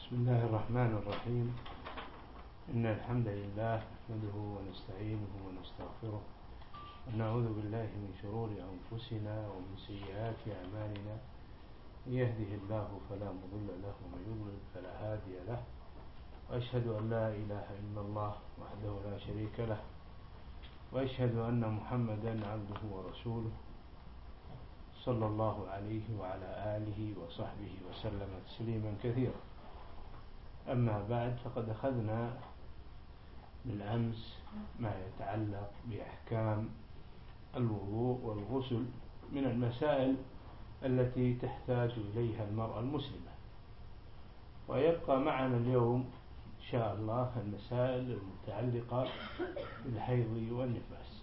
بسم الله الرحمن الرحيم. إن الحمد لله نحمده ونستعينه ونستغفره ونعوذ بالله من شرور أنفسنا ومن سيئات أعمالنا. من يهده الله فلا مضل له ومن يضلل فلا هادي له، وأشهد أن لا إله إلا الله وحده لا شريك له، وأشهد أن محمدا عبده ورسوله صلى الله عليه وعلى آله وصحبه وسلم تسليما كثيرا. أما بعد، فقد أخذنا بالأمس ما يتعلق بأحكام الوضوء والغسل من المسائل التي تحتاج إليها المرأة المسلمة، ويبقى معنا اليوم إن شاء الله المسائل المتعلقة بالحيض والنفاس.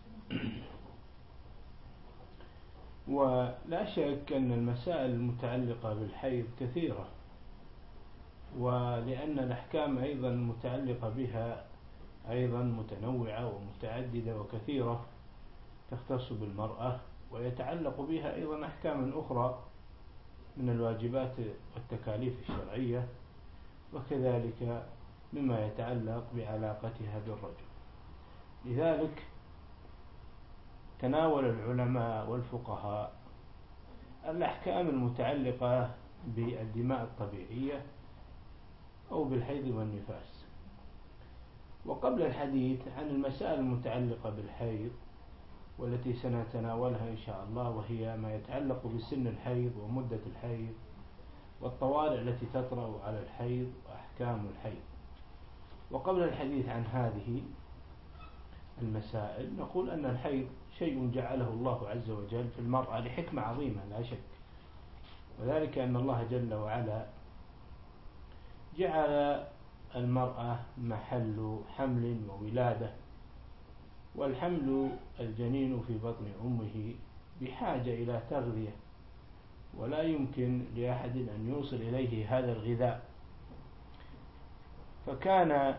ولا شك أن المسائل المتعلقة بالحيض كثيرة، ولأن الأحكام أيضا المتعلقة بها أيضا متنوعة ومتعددة وكثيرة تختص بالمرأة، ويتعلق بها أيضا أحكام أخرى من الواجبات والتكاليف الشرعية، وكذلك مما يتعلق بعلاقتها بالرجل. لذلك تناول العلماء والفقهاء الأحكام المتعلقة بالدماء الطبيعية أو بالحيض والنفاس. وقبل الحديث عن المسائل المتعلقة بالحيض والتي سنتناولها إن شاء الله، وهي ما يتعلق بسن الحيض ومدة الحيض والطوارئ التي تطرأ على الحيض وأحكام الحيض، وقبل الحديث عن هذه المسائل نقول أن الحيض شيء جعله الله عز وجل في المرأة لحكمة عظيمة لا شك، وذلك أن الله جل وعلا جعل المرأة محل حمل وولادة، والحمل الجنين في بطن أمه بحاجة إلى تغذية، ولا يمكن لأحد أن يوصل إليه هذا الغذاء. فكان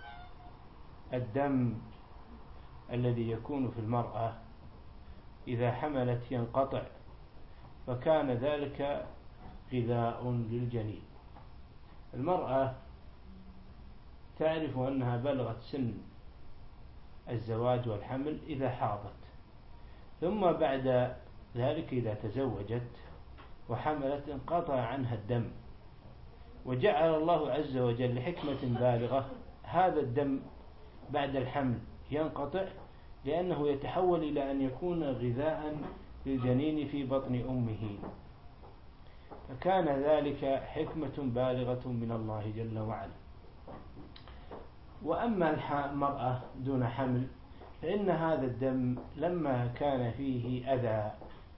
الدم الذي يكون في المرأة إذا حملت ينقطع، فكان ذلك غذاء للجنين. المرأة تعرف أنها بلغت سن الزواج والحمل إذا حاضت، ثم بعد ذلك إذا تزوجت وحملت انقطع عنها الدم، وجعل الله عز وجل لحكمة بالغة هذا الدم بعد الحمل ينقطع، لأنه يتحول إلى أن يكون غذاء للجنين في بطن أمه، فكان ذلك حكمة بالغة من الله جل وعلا. وأما المرأة دون حمل، فإن هذا الدم لما كان فيه أذى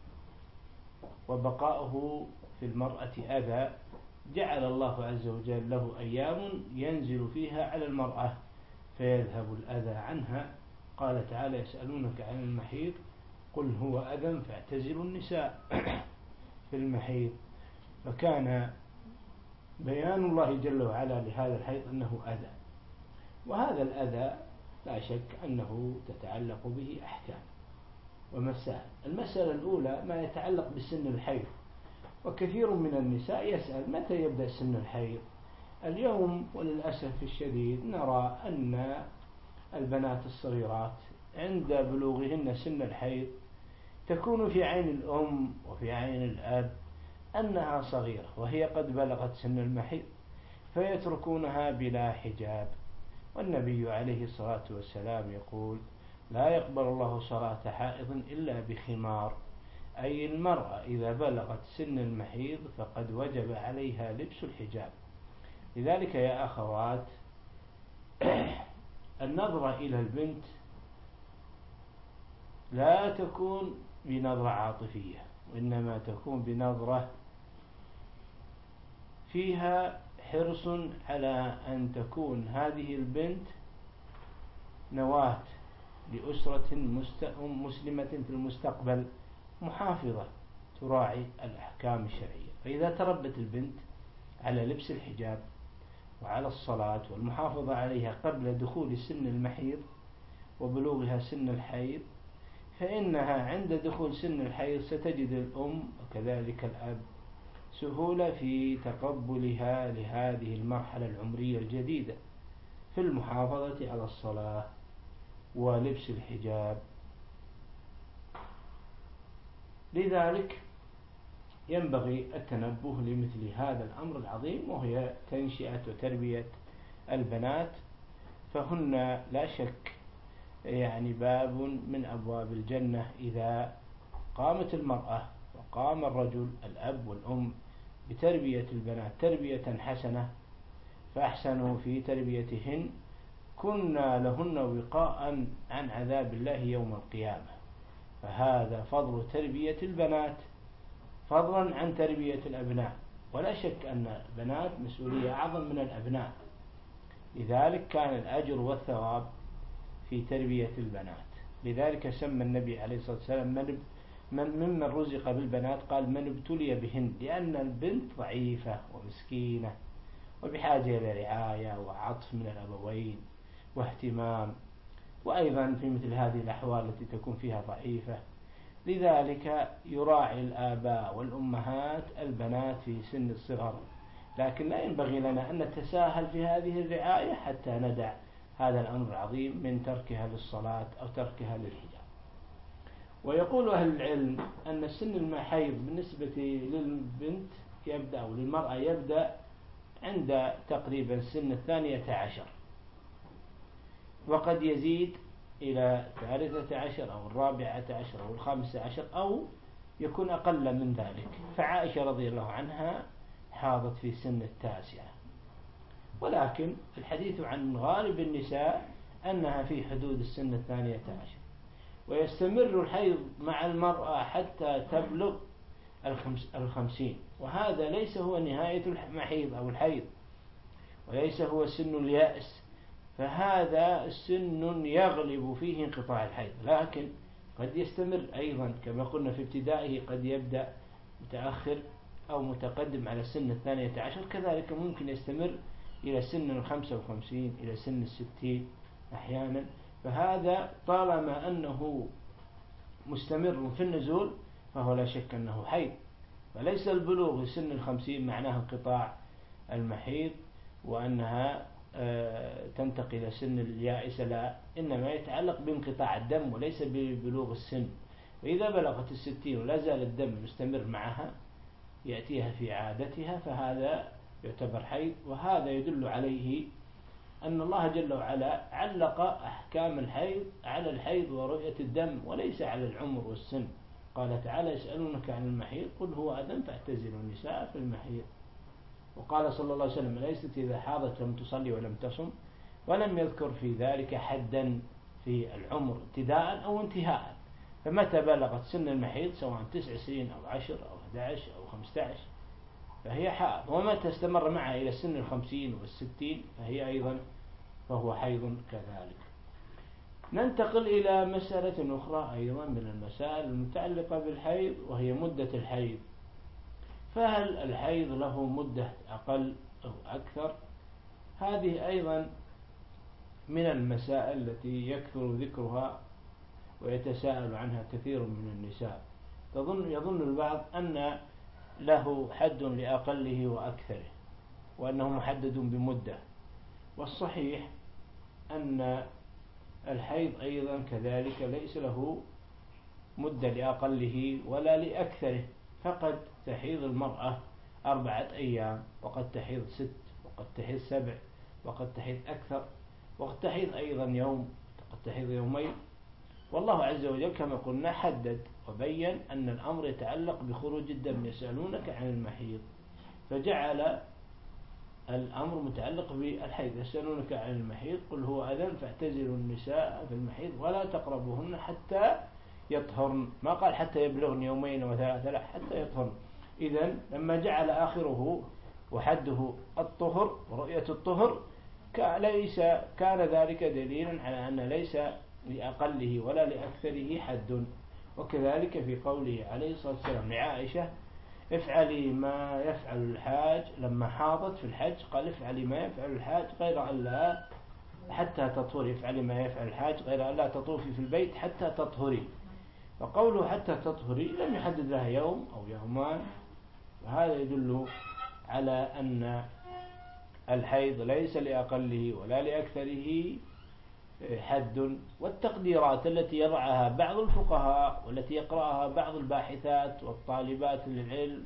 وبقاؤه في المرأة أذى، جعل الله عز وجل له أيام ينزل فيها على المرأة فيذهب الأذى عنها. قال تعالى: يسألونك عن المحيض قل هو أذى فاعتزلوا النساء في المحيض. فكان بيان الله جل وعلا لهذا الحيض أنه أذى، وهذا الأذى لا شك أنه تتعلق به أحكام ومسائل. المسألة الأولى ما يتعلق بسن الحيض، وكثير من النساء يسأل متى يبدأ سن الحيض. اليوم وللأسف الشديد نرى أن البنات الصغيرات عند بلوغهن سن الحيض تكون في عين الأم وفي عين الأب أنها صغيرة وهي قد بلغت سن المحيض، فيتركونها بلا حجاب. والنبي عليه الصلاة والسلام يقول: لا يقبل الله صلاة حائض إلا بخمار، أي المرأة إذا بلغت سن المحيض فقد وجب عليها لبس الحجاب. لذلك يا أخوات، النظرة إلى البنت لا تكون بنظرة عاطفية، وإنما تكون بنظرة فيها حرص على أن تكون هذه البنت نواة لأسرة مسلمة في المستقبل محافظة تراعي الأحكام الشرعية. فإذا تربت البنت على لبس الحجاب وعلى الصلاة والمحافظة عليها قبل دخول سن المحيض وبلوغها سن الحيض، فإنها عند دخول سن الحيض ستجد الأم وكذلك الأب سهولة في تقبلها لهذه المرحلة العمرية الجديدة في المحافظة على الصلاة ولبس الحجاب. لذلك ينبغي التنبه لمثل هذا الأمر العظيم، وهي تنشئة وتربية البنات، فهن لا شك يعني باب من أبواب الجنة إذا قامت المرأة وقام الرجل الأب والأم بتربية البنات تربية حسنة فأحسنوا في تربيتهن كنا لهن وقاء عن عذاب الله يوم القيامة. فهذا فضل تربية البنات فضلا عن تربية الأبناء، ولا شك أن البنات مسؤولية أعظم من الأبناء، لذلك كان الأجر والثواب في تربية البنات. لذلك سمى النبي عليه الصلاة والسلام ممن رزق بالبنات قال من ابتلي بهن، لأن البنت ضعيفة ومسكينة وبحاجة إلى رعاية وعطف من الأبوين واهتمام، وأيضا في مثل هذه الأحوال التي تكون فيها ضعيفة، لذلك يراعي الآباء والأمهات البنات في سن الصغر، لكن لا ينبغي لنا أن نتساهل في هذه الرعاية حتى ندع هذا الأمر العظيم من تركها للصلاة أو تركها للحجاب. ويقول أهل العلم أن سن المحيض بالنسبة للبنت يبدأ أو للمرأة يبدأ عند تقريبا سن 12، وقد يزيد إلى 13 أو 14 أو 15 أو يكون أقل من ذلك. فعائشة رضي الله عنها حاضت في سن 9، ولكن الحديث عن غالب النساء أنها في حدود السن 12، ويستمر الحيض مع المرأة حتى تبلغ 50، وهذا ليس هو نهاية المحيض أو الحيض، وليس هو سن اليأس، فهذا السن يغلب فيه انقطاع الحيض، لكن قد يستمر أيضا كما قلنا في ابتدائه، قد يبدأ متأخر أو متقدم على سن 12، كذلك ممكن يستمر إلى سن 55 إلى سن 60 أحيانا. فهذا طالما أنه مستمر في النزول فهو لا شك أنه حيض، فليس البلوغ سن 50 معناه انقطاع المحيض وأنها تنتقل إلى سن اليائسة، لا، إنما يتعلق بانقطاع الدم وليس ببلوغ السن. وإذا بلغت 60 ولا زال الدم مستمر معها يأتيها في عادتها فهذا يعتبر حيض، وهذا يدل عليه أن الله جل وعلا علق أحكام الحيض على الحيض ورؤية الدم وليس على العمر والسن. قال تعالى يسألونك عن المحيض قل هو أذى فاعتزلوا النساء في المحيض. وقال صلى الله عليه وسلم ليست إذا حاضت لم تصلي ولم تصم، ولم يذكر في ذلك حدا في العمر ابتداء أو انتهاء. فمتى بلغت سن المحيض سواء 9 سنين أو 10 أو 11 أو 15 فهي حائض، ومتى استمر معها إلى سن 50 و60 فهي أيضا فهو حيض كذلك. ننتقل إلى مسألة أخرى أيضا من المسائل المتعلقة بالحيض، وهي مدة الحيض. فهل الحيض له مدة أقل أو أكثر؟ هذه أيضا من المسائل التي يكثر ذكرها ويتساءل عنها كثير من النساء. يظن البعض أن له حد لأقله وأكثره وأنه محدد بمدة، والصحيح أن الحيض أيضا كذلك ليس له مدة لأقله ولا لأكثره، فقد تحيض المرأة 4 أيام، وقد تحيض 6، وقد تحيض 7، وقد تحيض أكثر، وقد تحيض أيضا يوم، وقد تحيض يومين. والله عز وجل كما قلنا حدد وبين أن الأمر يتعلق بخروج الدم. يسألونك عن المحيض فجعل الأمر متعلق بالحيض. يسألونك عن المحيض قل هو أذى فاعتزلوا النساء في المحيض ولا تقربوهن حتى يطهرن، ما قال حتى يبلغن يومين وثلاثة، لا، حتى يطهرن. إذن لما جعل آخره وحده الطهر ورؤية الطهر كان ذلك دليلا على أن ليس لأقله ولا لأكثره حد. وكذلك في قوله عليه الصلاة والسلام لعائشة افعلي ما يفعل الحاج، لما حاضت في الحج قال افعلي ما يفعل الحاج غير أن لا حتى تطهري، افعلي ما يفعل الحاج غير أن لا تطوفي في البيت حتى تطهري. فقوله حتى تطهري لم يحدد لها يوم أو يومان، هذا يدل على أن الحيض ليس لأقله ولا لأكثره حد. والتقديرات التي يضعها بعض الفقهاء والتي يقرأها بعض الباحثات والطالبات للعلم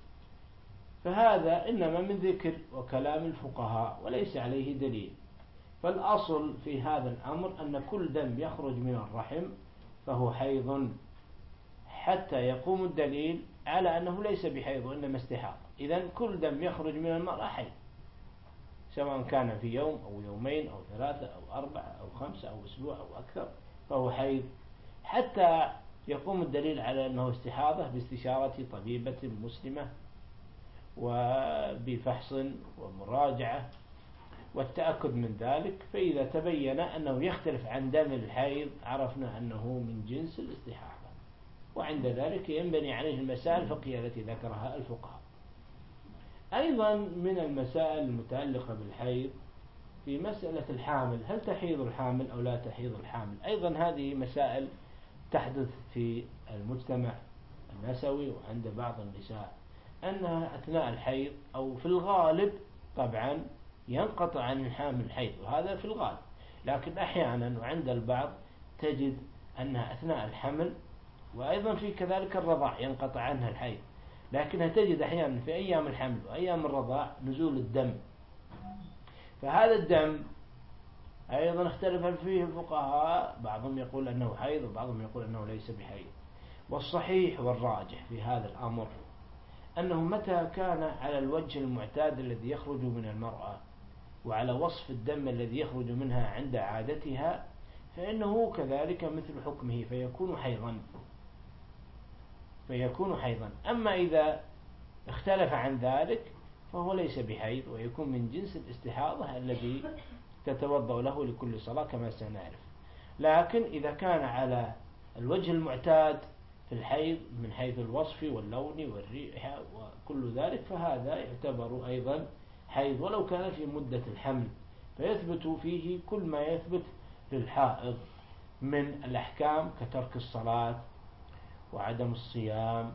فهذا إنما من ذكر وكلام الفقهاء وليس عليه دليل. فالأصل في هذا الأمر أن كل دم يخرج من الرحم فهو حيض حتى يقوم الدليل على أنه ليس بحيض وإنما استحاضة. إذن كل دم يخرج من المرأة حيض، سواء كان في يوم أو يومين أو 3 أو 4 أو 5 أو أسبوع أو أكثر فهو حيض، حتى يقوم الدليل على أنه استحاضة باستشارة طبيبة مسلمة وبفحص ومراجعة والتأكد من ذلك. فإذا تبين أنه يختلف عن دم الحيض عرفنا أنه من جنس الاستحاضة، وعند ذلك ينبني عليه المسائل الفقهية التي ذكرها الفقهاء. أيضا من المسائل المتعلقة بالحيض في مسألة الحامل، هل تحيض الحامل أو لا تحيض الحامل؟ أيضا هذه مسائل تحدث في المجتمع النسوي وعند بعض النساء، أنها أثناء الحيض أو في الغالب طبعا ينقطع عن الحامل الحيض، وهذا في الغالب، لكن أحيانا وعند البعض تجد أنها أثناء الحمل وأيضا في كذلك الرضاع ينقطع عنها الحيض، لكنها تجد أحيانا في أيام الحمل وأيام الرضاع نزول الدم. فهذا الدم أيضا اختلف فيه الفقهاء، بعضهم يقول أنه حيض وبعضهم يقول أنه ليس بحيض. والصحيح والراجح في هذا الأمر أنه متى كان على الوجه المعتاد الذي يخرج من المرأة وعلى وصف الدم الذي يخرج منها عند عادتها فإنه كذلك مثل حكمه فيكون حيضا. أما إذا اختلف عن ذلك فهو ليس بحيض ويكون من جنس الاستحاضة الذي تتوضأ له لكل صلاة كما سنعرف. لكن إذا كان على الوجه المعتاد في الحيض من حيث الوصف واللون والريحة وكل ذلك فهذا يعتبر أيضا حيض ولو كان في مدة الحمل، فيثبت فيه كل ما يثبت للحائض من الأحكام كترك الصلاة وعدم الصيام،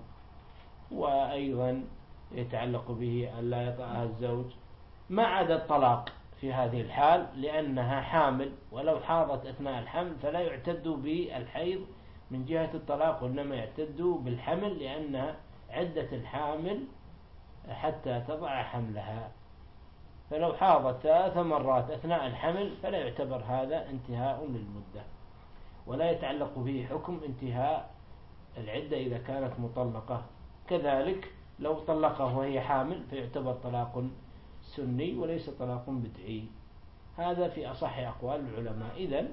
وأيضا يتعلق به ألا يطأها الزوج، ما عدا الطلاق في هذه الحال لأنها حامل، ولو حاضت أثناء الحمل فلا يعتد بالحيض من جهة الطلاق وإنما يعتد بالحمل، لأن عدة الحامل حتى تضع حملها، فلو حاضت 3 مرات أثناء الحمل فلا يعتبر هذا انتهاء للمدة ولا يتعلق به حكم انتهاء العدة إذا كانت مطلقة. كذلك لو طلقها وهي حامل فيعتبر طلاق سني وليس طلاق بدعي. هذا في أصح أقوال العلماء. إذن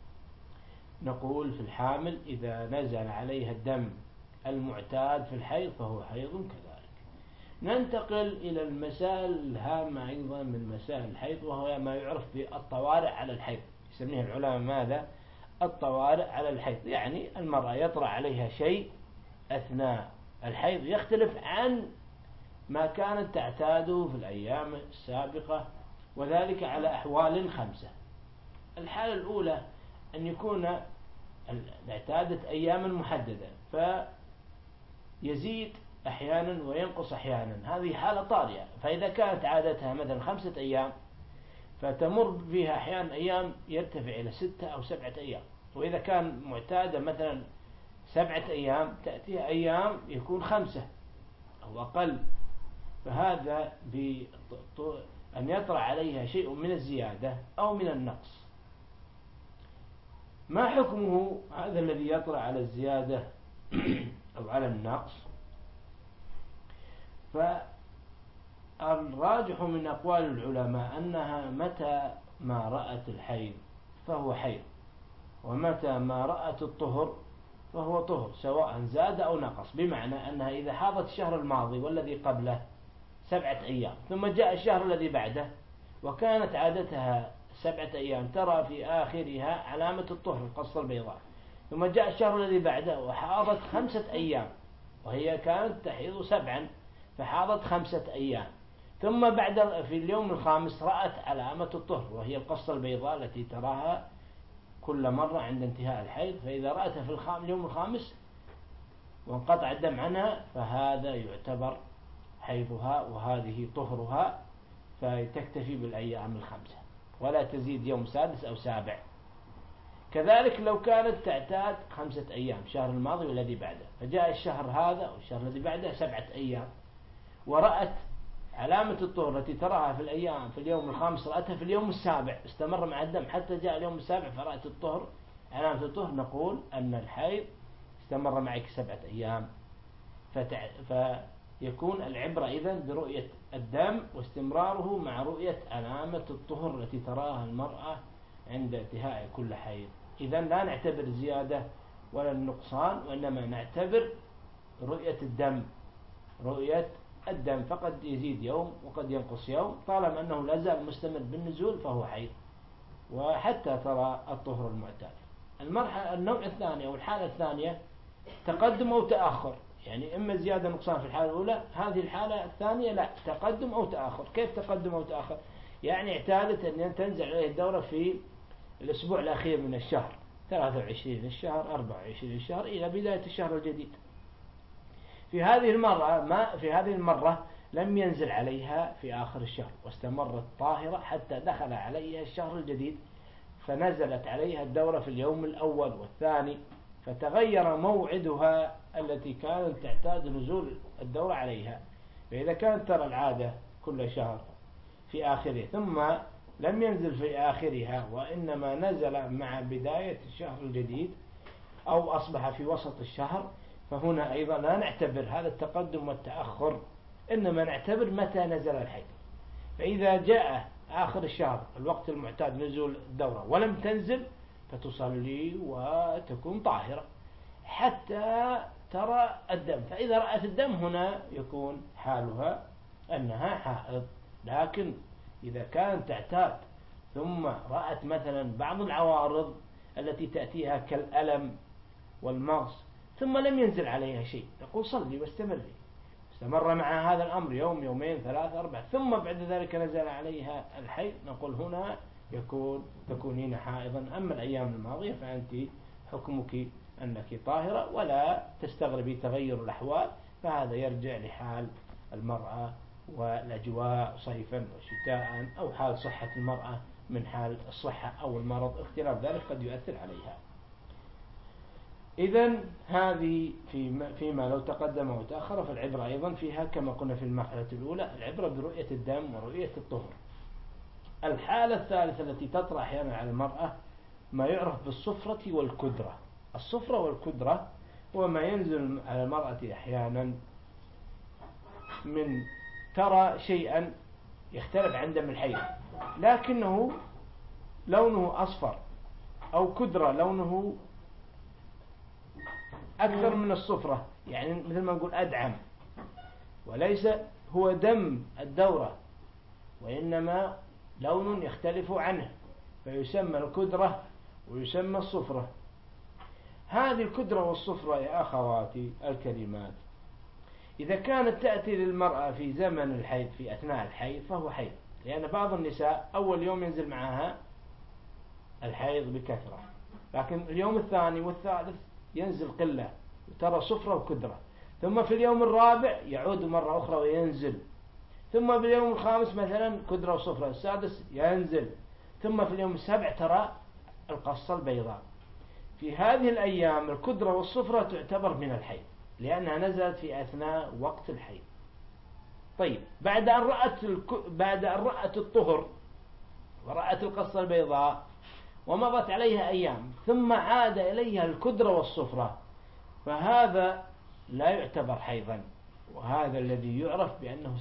نقول في الحامل إذا نزل عليها الدم المعتاد في الحيض فهو حيض كذلك. ننتقل إلى المسائل الهامة أيضا من مسائل الحيض، وهو ما يعرف بالطوارئ على الحيض، يسميه العلماء ماذا؟ الطوارئ على الحيض، يعني المرأة يطرأ عليها شيء أثناء الحيض يختلف عن ما كانت تعتاده في الأيام السابقة، وذلك على أحوال 5. الحالة الأولى أن يكون اعتادت أياما محددة فيزيد أحيانا وينقص أحيانا، هذه حالة طارئة. فإذا كانت عادتها مثلا 5 أيام فتمر فيها أحيانا أيام يرتفع إلى 6 أو 7 أيام، وإذا كان معتادة مثلا 7 أيام تأتيها أيام يكون 5 أو أقل، فهذا أن يطرأ عليها شيء من الزيادة أو من النقص. ما حكمه هذا الذي يطرأ على الزيادة أو على النقص؟ فالراجح من أقوال العلماء أنها متى ما رأت الحيض فهو حيض، ومتى ما رأت الطهر فهو طهر سواء زاد أو نقص، بمعنى أنها إذا حاضت الشهر الماضي والذي قبله 7 أيام ثم جاء الشهر الذي بعده وكانت عادتها 7 أيام ترى في آخرها علامة الطهر القصة البيضاء، ثم جاء الشهر الذي بعده وحاضت 5 أيام وهي كانت تحيض 7 فحاضت 5 أيام، ثم بعد في اليوم الخامس رأت علامة الطهر وهي القصة البيضاء التي تراها كل مرة عند انتهاء الحيض، فإذا رأتها في اليوم الخامس وانقطع الدم عنها فهذا يعتبر حيضها وهذه طهرها، فتكتفي بالأيام الخمسة ولا تزيد يوم سادس أو سابع. كذلك لو كانت تعتاد 5 أيام، الشهر الماضي والذي بعده، فجاء الشهر هذا أو الشهر الذي بعده 7 أيام، ورأت علامة الطهر التي تراها في الأيام في اليوم الخامس رأتها في اليوم السابع، استمر مع الدم حتى جاء اليوم السابع فرأت الطهر، علامة الطهر، نقول أن الحيض استمر معك 7 أيام. فيكون العبرة إذن برؤية الدم واستمراره مع رؤية علامة الطهر التي تراها المرأة عند انتهاء كل حيض. إذن لا نعتبر الزيادة ولا النقصان، وإنما نعتبر رؤية الدم، رؤية الدم، فقد يزيد يوم وقد ينقص يوم، طالما أنه لا زال مستمر بالنزول فهو حيض، وحتى ترى الطهر المعتاد. النوع الثاني أو الحالة الثانية تقدم أو تأخر، يعني إما زيادة نقصان في الحالة الأولى، هذه الحالة الثانية لا، تقدم أو تأخر. كيف تقدم أو تأخر؟ يعني اعتادت أن تنزل عليه الدورة في الأسبوع الأخير من الشهر، 23 الشهر، 24 الشهر، إلى بداية الشهر الجديد. في هذه المرة لم ينزل عليها في آخر الشهر، واستمرت طاهرة حتى دخل عليها الشهر الجديد، فنزلت عليها الدورة في اليوم الأول والثاني، فتغير موعدها التي كانت تعتاد نزول الدورة عليها. فإذا كانت ترى العادة كل شهر في آخره ثم لم ينزل في آخرها وإنما نزل مع بداية الشهر الجديد أو أصبح في وسط الشهر، فهنا أيضا لا نعتبر هذا التقدم والتأخر، إنما نعتبر متى نزل الحيض. فإذا جاء آخر الشهر الوقت المعتاد نزول الدورة ولم تنزل، فتصلي وتكون طاهرة حتى ترى الدم، فإذا رأت الدم هنا يكون حالها أنها حائض. لكن إذا كانت تعتاد ثم رأت مثلا بعض العوارض التي تأتيها كالألم والمغص ثم لم ينزل عليها شيء، تقول صلي واستمري. استمر مع هذا الأمر يوم، يومين، 3، 4، ثم بعد ذلك نزل عليها الحيض، نقول هنا تكونين حائضا. أما الأيام الماضية فأنت حكمك أنك طاهرة، ولا تستغربي تغير الأحوال، فهذا يرجع لحال المرأة والأجواء صيفا وشتاء، أو حال صحة المرأة من حال الصحة أو المرض، اختلاف ذلك قد يؤثر عليها. إذن هذه فيما لو تقدم وتأخر، فالعبرة أيضا فيها كما قلنا في المرحلة الأولى، العبرة برؤية الدم ورؤية الطهر. الحالة الثالثة التي تطرأ أحيانا على المرأة ما يعرف بالصفرة والكدرة. الصفرة والكدرة هو ما ينزل على المرأة أحيانا من ترى شيئا يختلف عن دم الحيض، لكنه لونه أصفر، أو كدرة لونه أكثر من الصفرة، يعني مثل ما نقول أدعم، وليس هو دم الدورة وإنما لون يختلف عنه، فيسمى الكدرة ويسمى الصفرة. هذه الكدرة والصفرة يا أخواتي الكريمات إذا كانت تأتي للمرأة في زمن الحيض في أثناء الحيض فهو حيض، لأن بعض النساء أول يوم ينزل معها الحيض بكثرة، لكن اليوم الثاني والثالث ينزل قلة وترى صفرة وكدرة، ثم في اليوم الرابع يعود مرة أخرى وينزل، ثم في اليوم الخامس مثلا كدرة وصفرة، السادس ينزل، ثم في اليوم السابع ترى القصة البيضاء. في هذه الأيام الكدرة والصفرة تعتبر من الحيض لأنها نزلت في أثناء وقت الحيض. طيب بعد أن رأت الطهر ورأت القصة البيضاء ومضت عليها أيام ثم عاد إليها الكدرة والصفرة، فهذا لا يعتبر حيضا، وهذا الذي يعرف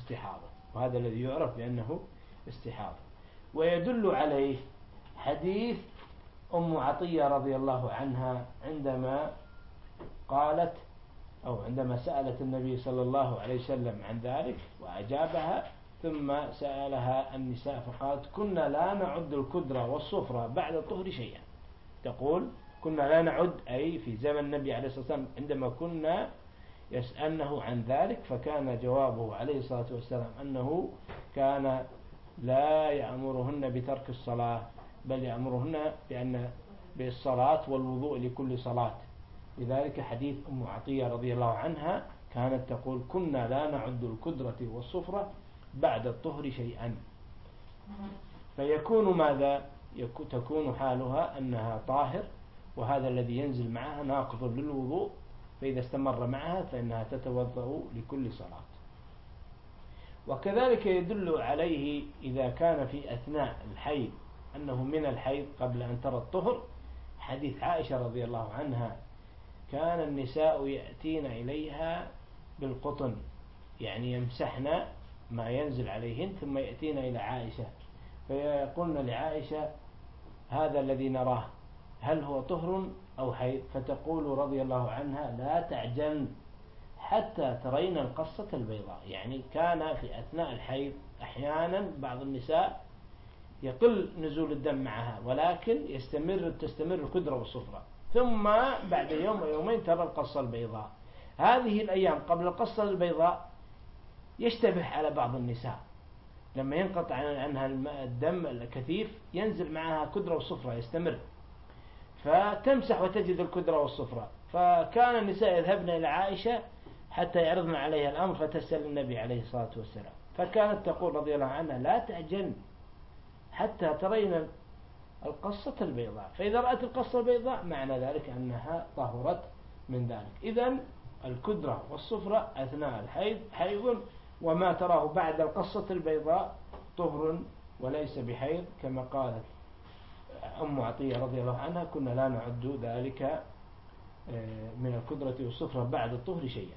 بأنه استحاضة. ويدل عليه حديث أم عطية رضي الله عنها عندما قالت أو عندما سألت النبي صلى الله عليه وسلم عن ذلك وأجابها، ثم سألها النساء فقالت كنا لا نعد الكدرة والصفرة بعد الطهر شيئا. تقول كنا لا نعد، أي في زمن النبي عليه الصلاة والسلام عندما كنا يسألنه عن ذلك، فكان جوابه عليه الصلاة والسلام أنه كان لا يأمرهن بترك الصلاة، بل يأمرهن بالصلاة والوضوء لكل صلاة. لذلك حديث أم عطية رضي الله عنها كانت تقول كنا لا نعد الكدرة والصفرة بعد الطهر شيئا. فيكون ماذا؟ تكون حالها أنها طاهر، وهذا الذي ينزل معها ناقض للوضوء، فإذا استمر معها فإنها تتوضأ لكل صلاة. وكذلك يدل عليه إذا كان في أثناء الحيض أنه من الحيض قبل أن ترى الطهر، حديث عائشة رضي الله عنها كان النساء يأتين إليها بالقطن، يعني يمسحن ما ينزل عليهن ثم يأتين إلى عائشة فيقولن لعائشة هذا الذي نراه هل هو طهر أو حيض؟ فتقول رضي الله عنها لا تعجلن حتى ترين القصة البيضاء. يعني كان في أثناء الحيض أحيانا بعض النساء يقل نزول الدم معها، ولكن تستمر الكدرة والصفرة، ثم بعد يوم أو يومين ترى القصة البيضاء. هذه الأيام قبل القصة البيضاء يشتبه على بعض النساء، لما ينقطع عنها الدم الكثيف ينزل معها كدرة والصفرة يستمر، فتمسح وتجد الكدرة والصفرة. فكان النساء يذهبن إلى عائشة حتى يعرضن عليها الأمر فتسأل النبي عليه الصلاة والسلام، فكانت تقول رضي الله عنها لا تعجلن حتى ترين القصة البيضاء، فإذا رأت القصة البيضاء معنى ذلك أنها طهرت من ذلك. إذن الكدرة والصفرة أثناء الحيض حيض، وما تراه بعد القصة البيضاء طهر وليس بحيض، كما قالت أم عطية رضي الله عنها كنا لا نعد ذلك من الكدرة والصفرة بعد الطهر شيئا.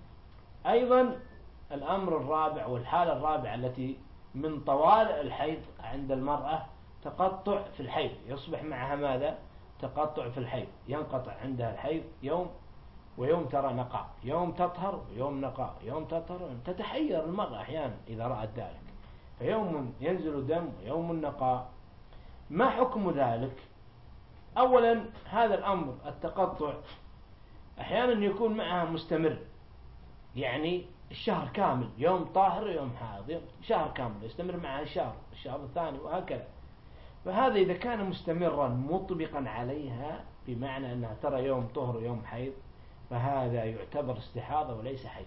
أيضا الأمر الرابع والحالة الرابعة التي من طوال الحيض عند المرأة تقطع في الحيض، يصبح معها ماذا؟ تقطع في الحيض، ينقطع عندها الحيض يوم ويوم ترى نقاء، يوم تطهر ويوم نقاء، يوم تطهر، تتحير المرأة أحيانا إذا رأت ذلك، فيوم ينزل دم ويوم نقاء. ما حكم ذلك؟ أولا هذا الأمر التقطع أحيانا يكون معها مستمر، يعني الشهر كامل يوم طاهر ويوم حاضر، شهر كامل يستمر معها الشهر الثاني وهكذا. فهذا إذا كان مستمرا مطبقا عليها بمعنى أنها ترى يوم طهر ويوم حيض، فهذا يعتبر استحاضة وليس حيض.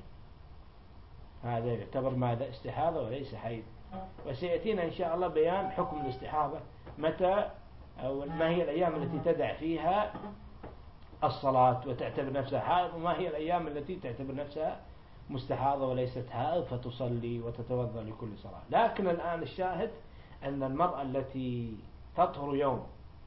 هذا يعتبر ماذا؟ استحاضة وليس حيض. وسيأتينا إن شاء الله بيان حكم الاستحاضة متى أو ما هي الأيام التي تدع فيها الصلاة وتعتبر نفسها حائض، وما هي الأيام التي تعتبر نفسها مستحاضة وليست حائض فتصلي وتتوضأ لكل صلاة. لكن الآن الشاهد أن المرأة التي تطهر يوم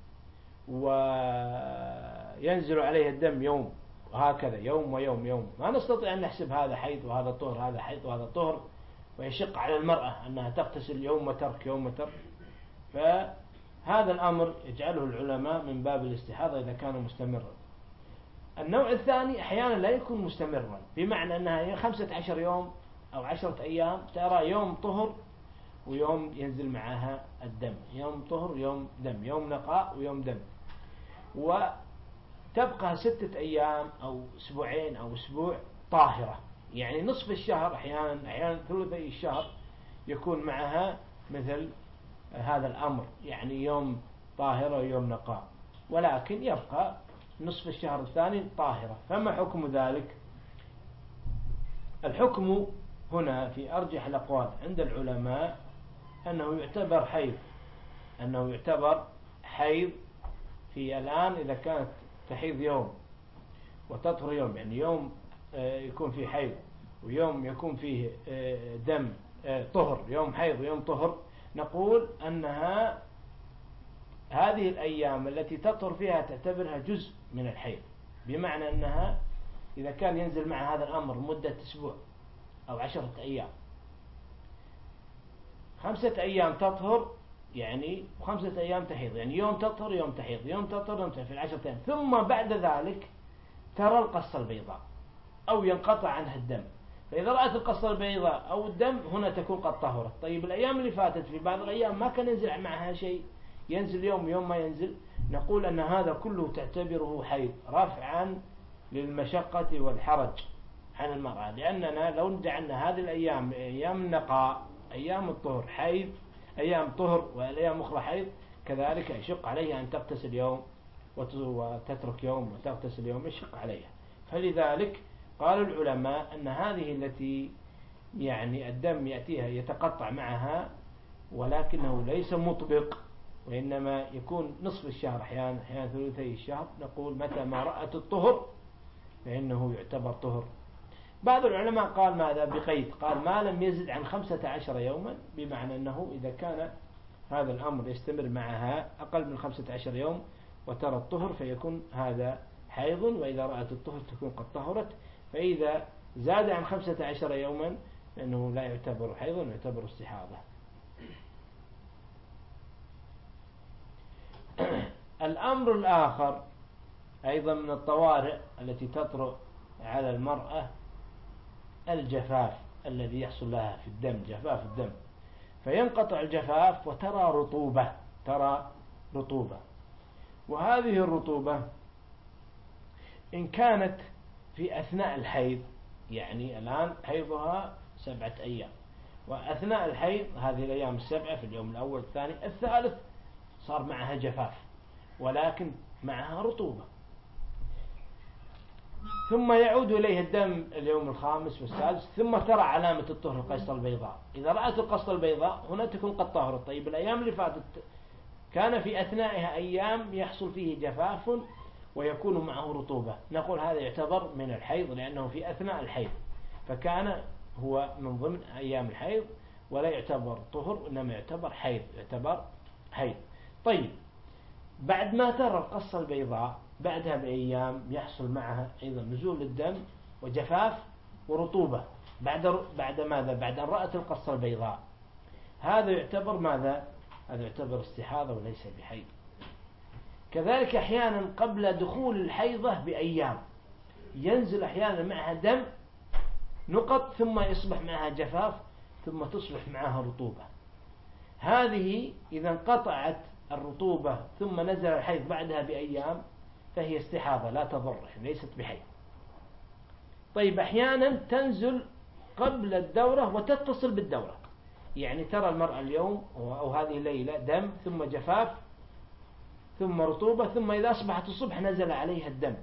وينزل عليها الدم يوم وهكذا يوم ويوم، ما نستطيع أن نحسب هذا حيض وهذا طهر، هذا حيض وهذا طهر، ويشق على المرأة أنها تغتسل يوم وترك يوم وترك. فهذا الأمر يجعله العلماء من باب الاستحاضة إذا كان مستمرا. النوع الثاني أحيانا لا يكون مستمرا، بمعنى أنها 15 يوم أو 10 أيام ترى يوم طهر ويوم ينزل معها الدم، يوم طهر ويوم دم، يوم نقاء ويوم دم، وتبقى 6 أيام أو أسبوعين أو أسبوع طاهرة، يعني نصف الشهر أحيانا ثلثي الشهر يكون معها مثل هذا الأمر، يعني يوم طاهرة ويوم نقاء، ولكن يبقى نصف الشهر الثاني طاهرة. فما حكم ذلك؟ الحكم هنا في أرجح الأقوال عند العلماء أنه يعتبر حيض، أنه يعتبر حيض في الآن إذا كانت تحيض يوم وتطهر يوم، يعني يوم يكون فيه حيض ويوم يكون فيه دم طهر، يوم حيض ويوم طهر، نقول أنها هذه الأيام التي تطهر فيها تعتبرها جزء من الحيض، بمعنى أنها إذا كان ينزل مع هذا الأمر مدة أسبوع أو 10 أيام، 5 أيام تطهر يعني 5 أيام تحيض، يعني يوم تطهر يوم تحيض، يوم تطهر يوم تحيض في 10 أيام، ثم بعد ذلك ترى القصة البيضاء أو ينقطع عنها الدم. فإذا رأت القصة البيضاء أو الدم هنا تكون قد طهرت. طيب الأيام اللي فاتت في بعض الأيام ما كان ينزل معها شيء، ينزل يوم ما ينزل، نقول أن هذا كله تعتبره حيض رفعا للمشقة والحرج عن المرأة، لأننا لو جعلنا هذه الأيام أيام النقاء أيام الطهر حيض، أيام طهر والأيام أخرى حيض، كذلك يشق عليها أن تغتسل يوم وتترك يوم وتغتسل يوم، يشق عليها. فلذلك قال العلماء أن هذه التي يعني الدم يأتيها يتقطع معها ولكنه ليس مطبق، وإنما يكون نصف الشهر أحيانا ثلثي الشهر، نقول متى ما رأت الطهر فإنه يعتبر طهر. بعض العلماء قال ماذا بقيد، قال ما لم يزد عن 15 يوما، بمعنى أنه إذا كان هذا الأمر يستمر معها أقل من 15 يوم وترى الطهر فيكون هذا حيض، وإذا رأت الطهر تكون قد طهرت، فإذا زاد عن 15 يوما فإنه لا يعتبر حيضا ويعتبر استحاضة. الأمر الآخر أيضا من الطوارئ التي تطرأ على المرأة الجفاف الذي يحصل لها في الدم، جفاف الدم، فينقطع الجفاف وترى رطوبة، وهذه الرطوبة إن كانت في أثناء الحيض، يعني الآن حيضها 7 أيام، وأثناء الحيض هذه الأيام 7 في اليوم الأول الثاني الثالث صار معها جفاف ولكن معها رطوبة، ثم يعود إليها الدم اليوم الخامس والسادس، ثم ترى علامة الطهر القصة البيضاء. إذا رأت القصة البيضاء هنا تكون قد طهرت. طيب الأيام اللي فاتت كان في أثنائها أيام يحصل فيه جفاف ويكون معه رطوبة، نقول هذا يعتبر من الحيض لأنه في أثناء الحيض، فكان هو من ضمن أيام الحيض ولا يعتبر طهر إنما يعتبر حيض. طيب بعد ما ترى القصة البيضاء بعدها بأيام يحصل معها أيضا نزول الدم وجفاف ورطوبة بعد ماذا؟ بعد أن رأت القصة البيضاء. هذا يعتبر ماذا؟ هذا يعتبر استحاضة وليس بحيض. كذلك أحيانا قبل دخول الحيضة بأيام ينزل أحيانا معها دم نقط ثم يصبح معها جفاف ثم تصبح معها رطوبة. هذه إذا انقطعت الرطوبة ثم نزل الحيض بعدها بأيام فهي استحاضة لا تضر، ليست بحيض. طيب أحيانا تنزل قبل الدورة وتتصل بالدورة، يعني ترى المرأة اليوم أو هذه الليلة دم ثم جفاف ثم رطوبة، ثم إذا أصبحت الصبح نزل عليها الدم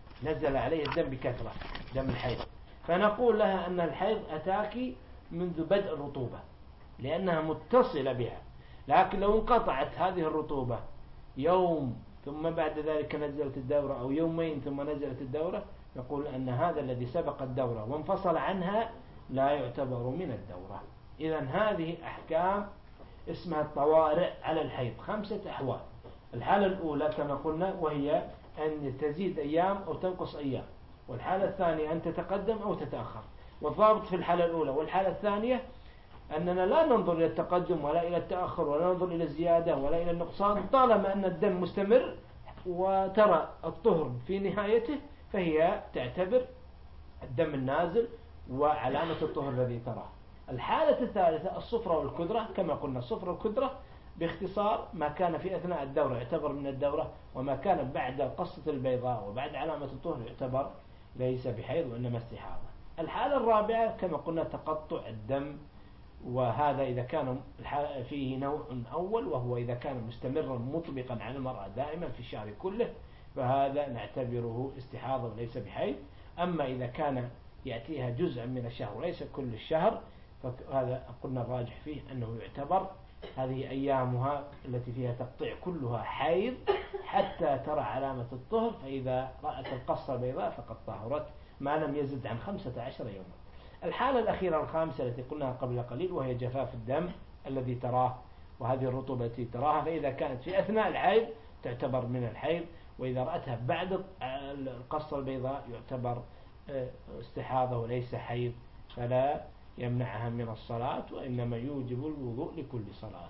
بكثرة، دم الحيض، فنقول لها أن الحيض أتاك منذ بدء الرطوبة لأنها متصلة بها. لكن لو انقطعت هذه الرطوبة يوم ثم بعد ذلك نزلت الدورة أو يومين ثم نزلت الدورة، نقول أن هذا الذي سبق الدورة وانفصل عنها لا يعتبر من الدورة. إذا هذه أحكام اسمها الطوارئ على الحيض، 5 أحوال. الحالة الأولى كما قلنا وهي أن تزيد أيام أو تنقص أيام، والحالة الثانية أن تتقدم أو تتأخر. والضابط في الحالة الأولى والحالة الثانية أننا لا ننظر إلى التقدم ولا إلى التأخر ولا ننظر إلى الزيادة ولا إلى النقصان، طالما أن الدم مستمر وترى الطهر في نهايته فهي تعتبر الدم النازل وعلامة الطهر الذي تراه. الحالة الثالثة الصفرة والكدرة، كما قلنا الصفرة والكدرة باختصار ما كان في أثناء الدورة يعتبر من الدورة، وما كان بعد القصة البيضاء وبعد علامة الطهر يعتبر ليس بحيض وإنما استحاضة. الحالة الرابعة كما قلنا تقطع الدم، وهذا إذا كان فيه نوع أول وهو إذا كان مستمرا مطبقا على المرأة دائما في الشهر كله فهذا نعتبره استحاضة وليس بحيض. أما إذا كان يأتيها جزءا من الشهر وليس كل الشهر فهذا قلنا الراجح فيه أنه يعتبر هذه أيامها التي فيها تقطيع كلها حيض حتى ترى علامة الطهر، فإذا رأت القصة البيضاء فقد طهرت ما لم يزد عن 15 يوما. الحالة الأخيرة الخامسة التي قلناها قبل قليل وهي جفاف الدم الذي تراه وهذه الرطوبة التي تراها، فإذا كانت في أثناء الحيض تعتبر من الحيض، وإذا رأتها بعد القصة البيضاء يعتبر استحاضة وليس حيض، فلا يمنعها من الصلاة وإنما يوجب الوضوء لكل صلاة.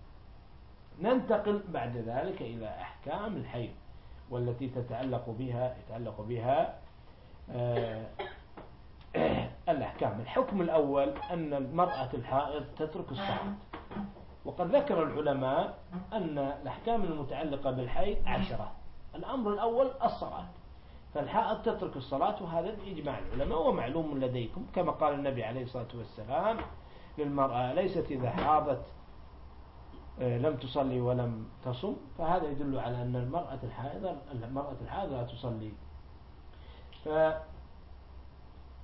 ننتقل بعد ذلك إلى أحكام الحيض والتي يتعلق بها الأحكام. الحكم الأول أن المرأة الحائض تترك الصلاة، وقد ذكر العلماء أن الأحكام المتعلقة بالحيض 10. الأمر الأول الصلاة، فالحائض تترك الصلاة، وهذا بإجماع العلماء ومعلوم لديكم، كما قال النبي عليه الصلاة والسلام للمرأة ليست إذا حاضت لم تصلي ولم تصم، فهذا يدل على أن المرأة الحائض لا تصلي.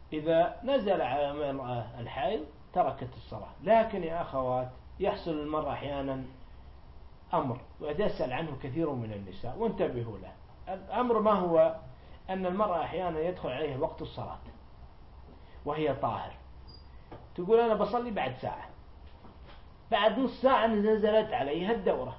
إذا نزل على المرأة الحيض تركت الصلاة. لكن يا أخوات يحصل المرأة أحيانا أمر ويسأل عنه كثير من النساء، وانتبهوا له. الأمر ما هو؟ أن المرأة أحيانا يدخل عليها وقت الصلاة وهي طاهر، تقول أنا بصلي بعد ساعة، بعد نص ساعة نزلت عليها الدورة،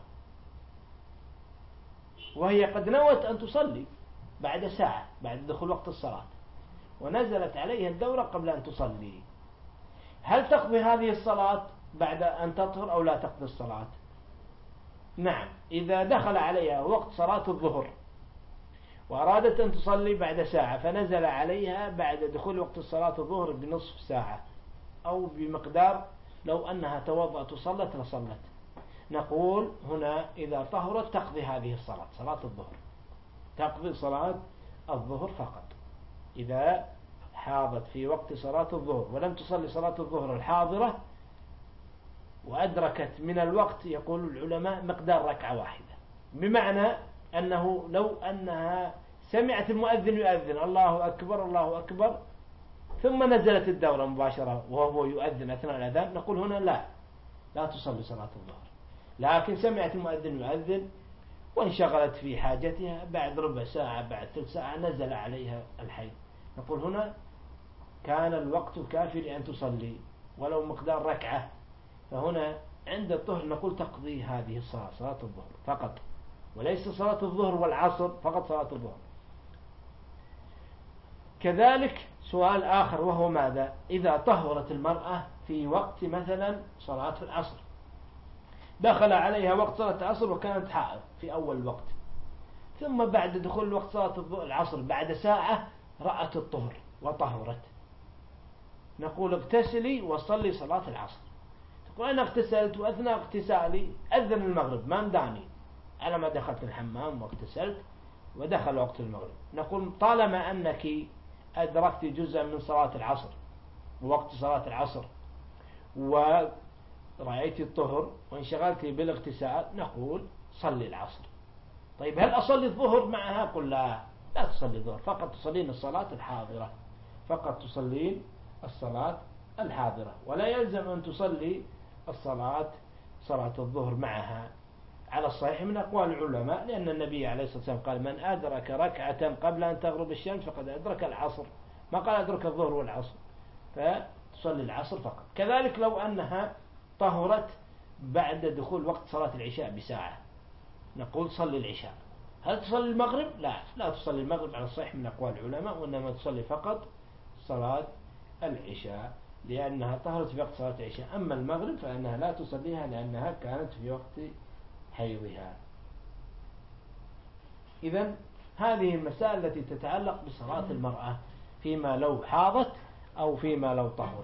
وهي قد نوت أن تصلي بعد ساعة بعد دخول وقت الصلاة، ونزلت عليها الدورة قبل أن تصلي. هل تقضي هذه الصلاة بعد أن تطهر أو لا تقضي الصلاة؟ نعم، إذا دخل عليها وقت صلاة الظهر وأرادت أن تصلي بعد ساعة، فنزل عليها بعد دخول وقت الصلاة الظهر بنصف ساعة أو بمقدار لو أنها توضأت وصلت لصلت، نقول هنا إذا طهرت تقضي هذه الصلاة، صلاة الظهر، تقضي صلاة الظهر فقط. إذا حاضت في وقت صلاة الظهر ولم تصلي صلاة الظهر الحاضرة وأدركت من الوقت، يقول العلماء مقدار ركعة واحدة، بمعنى أنه لو أنها سمعت المؤذن يؤذن الله أكبر الله أكبر ثم نزلت الدورة مباشرة وهو يؤذن أثناء الأذان، نقول هنا لا تصلي صلاة الظهر. لكن سمعت المؤذن يؤذن وانشغلت في حاجتها، بعد ربع ساعة بعد ثلث ساعة نزل عليها الحيض، نقول هنا كان الوقت كافي لأن تصلي ولو مقدار ركعة، فهنا عند الطهر نقول تقضي هذه الصلاة، صلاة الظهر فقط، وليس صلاة الظهر والعصر فقط، صلاة الظهر. كذلك سؤال آخر وهو ماذا؟ إذا طهرت المرأة في وقت مثلا صلاة العصر، دخل عليها وقت صلاة العصر وكانت حائض في أول الوقت، ثم بعد دخول وقت صلاة العصر بعد ساعة رأت الطهر وطهرت، نقول اغتسلي وصلي صلاة العصر. تقول أنا اغتسلت وأثناء اغتسالي أذن المغرب ما مداني، على ما دخلت الحمام واغتسلت ودخل وقت المغرب، نقول طالما أنك أدركت جزءا من صلاة العصر ووقت صلاة العصر ورأيت الطهر وانشغلت بالاغتسال، نقول صلي العصر. طيب هل أصلي الظهر معها؟ قل لا تصلي الظهر، فقط تصلين الصلاة الحاضرة، فقط تصلين الصلاة الحاضرة، ولا يلزم أن تصلي صلاة الظهر معها على الصحيح من أقوال العلماء، لأن النبي عليه الصلاة والسلام قال من أدرك ركعة قبل أن تغرب الشمس فقد أدرك العصر، ما قال أدرك الظهر والعصر، فتصلي العصر فقط. كذلك لو أنها طهرت بعد دخول وقت صلاة العشاء بساعة، نقول صلي العشاء. هل تصلي المغرب؟ لا تصلي المغرب على الصحيح من أقوال العلماء، وإنما تصلي فقط صلاة العشاء لأنها طهرت في وقت صلاة العشاء. أما المغرب فإنها لا تصليها لأنها كانت في وقت حيضها. إذن هذه المسائل التي تتعلق بصلاة المرأة فيما لو حاضت أو فيما لو طهرت.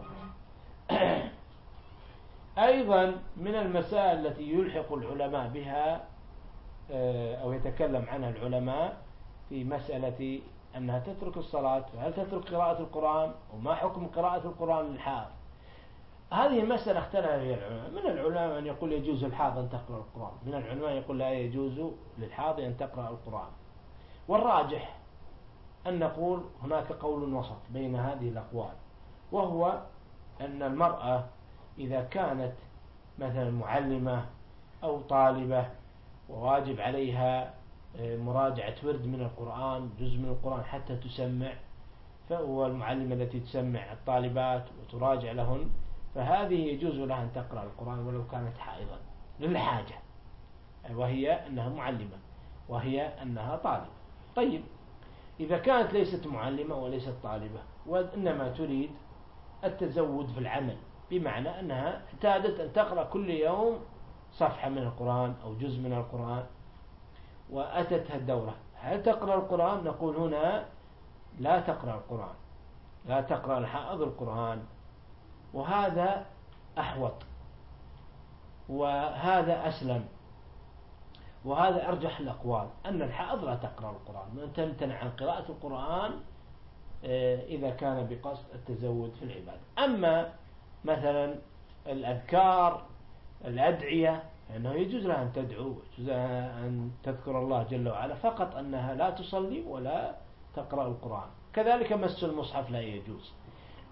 أيضا من المسائل التي يلحق العلماء بها أو يتكلم عنها العلماء في مسألة أنها تترك الصلاة، وهل تترك قراءة القرآن، وما حكم قراءة القرآن للحائض. هذه مسألة اختلف فيها العلماء، من العلماء من يقول يجوز للحائض أن تقرأ القرآن، من العلماء يقول لا يجوز للحائض أن تقرأ القرآن، والراجح أن نقول هناك قول وسط بين هذه الأقوال، وهو أن المرأة إذا كانت مثلا معلمة أو طالبة وواجب عليها مراجعة ورد من القرآن، جزء من القرآن حتى تسمع، فهو المعلمة التي تسمع الطالبات وتراجع لهن، فهذه يجوز لها أن تقرأ القرآن ولو كانت حائضا للحاجة، وهي أنها معلمة وهي أنها طالبة. طيب إذا كانت ليست معلمة وليست طالبة وإنما تريد التزود في العمل، بمعنى أنها اعتادت أن تقرأ كل يوم صفحة من القرآن أو جزء من القرآن وأتتها الدورة، هل تقرأ القرآن؟ نقول هنا لا تقرأ القرآن، لا تقرأ الحائض القرآن، وهذا أحوط وهذا أسلم وهذا أرجح الأقوال، أن الحائض لا تقرأ القرآن، من تمتنع عن قراءة القرآن إذا كان بقصد التزود في العبادة. أما مثلا الأذكار الأدعية أنه يجوز لها أن تدعو، يجوز لها أن تذكر الله جل وعلا، فقط أنها لا تصلي ولا تقرأ القرآن. كذلك مس المصحف لا يجوز،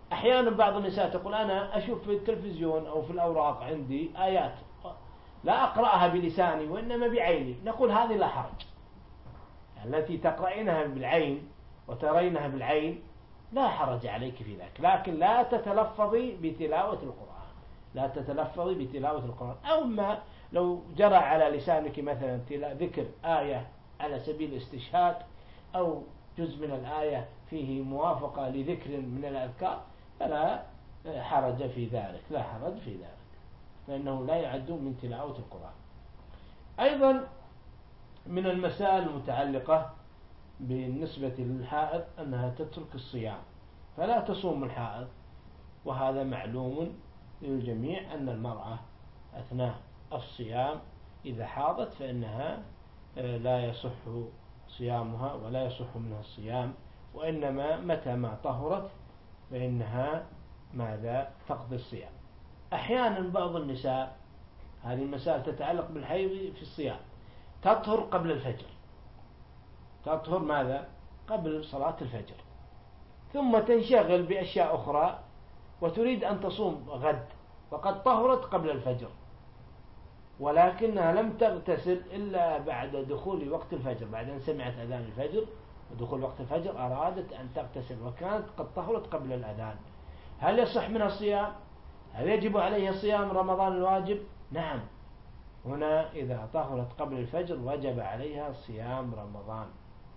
أحيانا بعض النساء تقول أنا أشوف في التلفزيون أو في الأوراق عندي آيات لا أقرأها بلساني وإنما بعيني، نقول هذه لا حرج. التي تقرأينها بالعين وترينها بالعين لا حرج عليك في ذلك، لكن لا تتلفظي بتلاوة القرآن، لا تتلفظي بتلاوة القرآن. أو ما لو جرى على لسانك مثلا ذكر آية على سبيل الاستشهاد أو جزء من الآية فيه موافقة لذكر من الأذكار فلا حرج في ذلك، لا حرج في ذلك، لأنه لا يعد من تلاوة القرآن. أيضا من المسائل المتعلقة بالنسبة للحائض أنها تترك الصيام فلا تصوم الحائض، وهذا معلوم للجميع أن المرأة أثناء الصيام إذا حاضت فإنها لا يصح صيامها ولا يصح منها الصيام، وإنما متى ما طهرت فإنها ماذا تقضي الصيام. أحيانا بعض النساء، هذه المسائل تتعلق بالحيض في الصيام، تطهر قبل الفجر، تطهر ماذا؟ قبل صلاة الفجر، ثم تنشغل بأشياء أخرى وتريد أن تصوم غد وقد طهرت قبل الفجر، ولكنها لم تغتسل إلا بعد دخول وقت الفجر، بعد أن سمعت أذان الفجر ودخول وقت الفجر أرادت أن تغتسل وكانت قد طهرت قبل الأذان. هل يصح منها الصيام؟ هل يجب عليها صيام رمضان الواجب؟ نعم، هنا إذا طهرت قبل الفجر وجب عليها صيام رمضان،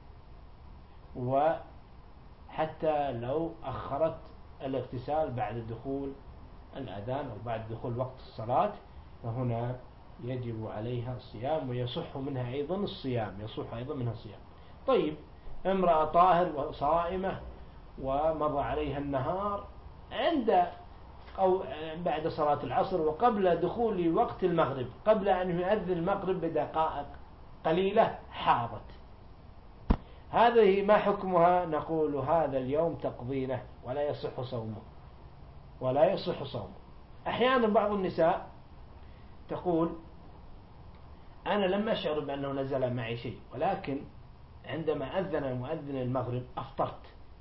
وحتى لو أخرت الاغتسال بعد دخول الأذان أو بعد دخول وقت الصلاة فهنا يجب عليها الصيام ويصح منها أيضا الصيام، يصح أيضا منها الصيام. طيب، امرأة طاهر وصائمة ومضى عليها النهار عند أو بعد صلاة العصر وقبل دخول وقت المغرب، قبل أن يؤذن المغرب بدقائق قليلة حاضت، هذه ما حكمها؟ نقول هذا اليوم تقضينه ولا يصح صومه، ولا يصح صومه. أحيانا بعض النساء تقول أنا لم أشعر بأنه نزل معي شيء، ولكن عندما أذن المؤذن المغرب أفطرت،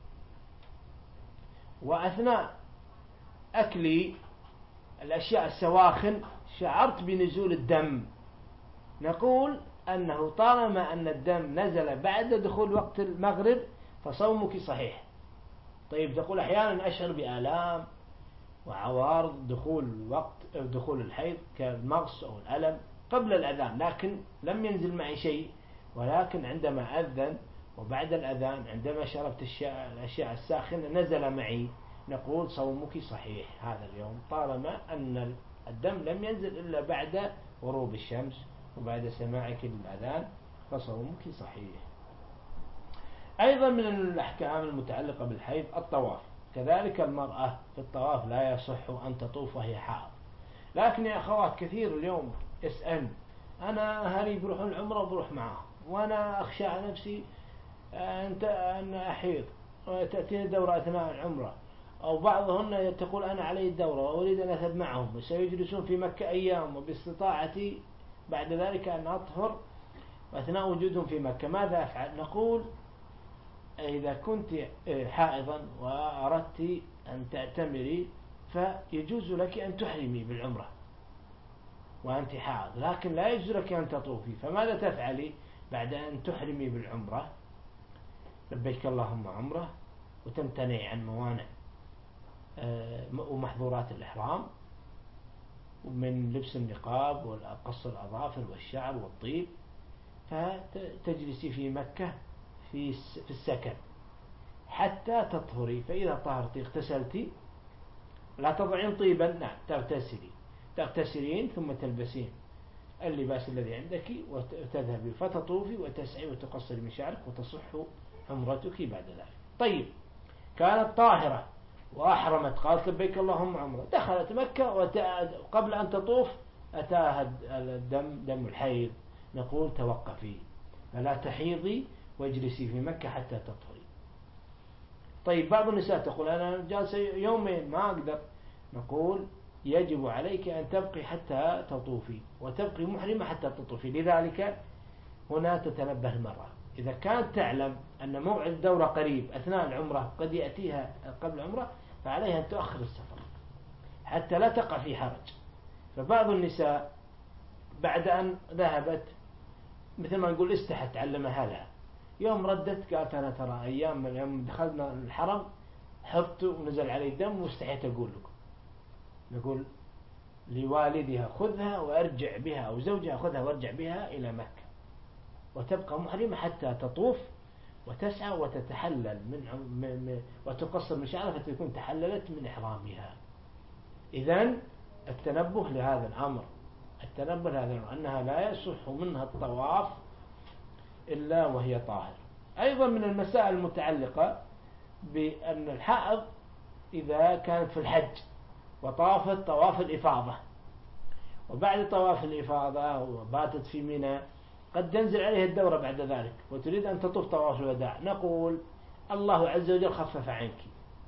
وأثناء أكلي الأشياء السواخن شعرت بنزول الدم. نقول أنه طالما أن الدم نزل بعد دخول وقت المغرب فصومك صحيح. طيب، تقول أحيانا أشعر بآلام وعوارض دخول الحيض كالمغص أو الألم قبل الأذان، لكن لم ينزل معي شيء، ولكن عندما أذن وبعد الأذان عندما شربت الأشياء الساخنة نزل معي. نقول صومك صحيح هذا اليوم طالما أن الدم لم ينزل إلا بعد غروب الشمس وبعد سماعك للأذان فصومك صحيح. أيضا من الأحكام المتعلقة بالحيض الطواف، كذلك المرأة في الطواف لا يصح أن تطوف وهي حائض. لكن يا أخوات كثير اليوم يسأل أنا هل بروح العمرة بروح معه وأنا أخشى على نفسي أن أحيض وتأتيني دورة أثناء العمرة، أو بعضهن تقول أنا علي الدورة وأريد أن أذهب معهم وسيجلسون في مكة أيام وباستطاعتي بعد ذلك أن أطهر أثناء وجودهم في مكة، ماذا أفعل؟ نقول إذا كنت حائضا وأردت أن تعتمري فيجوز لك أن تحرمي بالعمرة وأنت حائض، لكن لا يجوز لك أن تطوفي. فماذا تفعلي بعد أن تحرمي بالعمرة؟ لبيك اللهم عمرة، وتمتنع عن موانع ومحظورات الإحرام من لبس النقاب وقص الأظافر والشعر والطيب، فتجلسي في مكة في السكن حتى تطهري، فإذا طهرتي اغتسلتي لا تضعين طيبا، نعم تغتسلين ثم تلبسين اللباس الذي عندك وتذهبي فتطوفي وتسعي وتقصري من شعرك وتصح عمرتك بعد ذلك. طيب، كانت طاهرة وأحرمت قالت لبيك اللهم عمرة، دخلت مكة وقبل أن تطوف أتاها دم الحيض، نقول توقفي فلا تحيضي واجلسي في مكة حتى تطهري. طيب، بعض النساء تقول أنا جالسة يومين ما أقدر، نقول يجب عليك أن تبقي حتى تطوفي وتبقي محرمة حتى تطوفي. لذلك هنا تتنبه المرأة إذا كانت تعلم أن موعد الدورة قريب أثناء العمرة قد يأتيها قبل العمرة فعليها أن تؤخر السفر حتى لا تقع في حرج. فبعض النساء بعد أن ذهبت مثل ما نقول استحت تعلمها لها، يوم ردت قالت أنا ترى أيام من يوم دخلنا الحرم حبت ونزل علي الدم واستحيت أقول لكم. نقول لوالدها خذها وأرجع بها، أو زوجها خذها وارجع بها إلى مكة، وتبقى محرمة حتى تطوف وتسعى وتتحلل وتقصر من شعرها فتكون تحللت من إحرامها. إذن التنبه لهذا الأمر، أنها لا يصح منها الطواف إلا وهي طاهر. أيضا من المسائل المتعلقة بأن الحائض إذا كانت في الحج وطافت طواف الإفاضة، وبعد طواف الإفاضة وباتت في منى قد تنزل عليها الدورة بعد ذلك وتريد أن تطوف طواف الوداع، نقول الله عز وجل خفف عنك،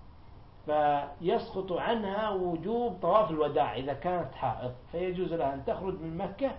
فيسقط عنها وجوب طواف الوداع إذا كانت حائض، فيجوز لها أن تخرج من مكة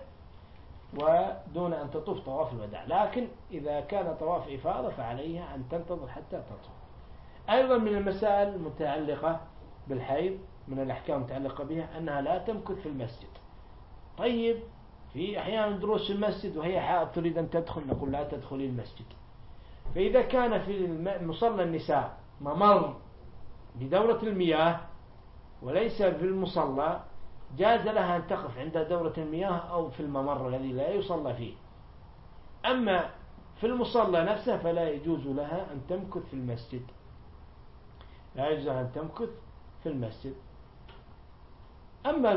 ودون أن تطوف طواف الوداع. لكن إذا كان طواف إفاضة فعليها أن تنتظر حتى تطوف. أيضا من المسائل المتعلقة بالحيض من الأحكام المتعلقة بها أنها لا تمكث في المسجد. طيب في أحيانا دروس في المسجد وهي حائض تريد أن تدخل، نقول لا تدخلي المسجد. فإذا كان في مصلى النساء ممر بدورة المياه وليس في المصلى جاز لها أن تقف عند دورة المياه أو في الممر الذي لا يصلى فيه. أما في المصلى نفسه فلا يجوز لها أن تمكث في المسجد، لا يجوز لها أن تمكث في المسجد. أما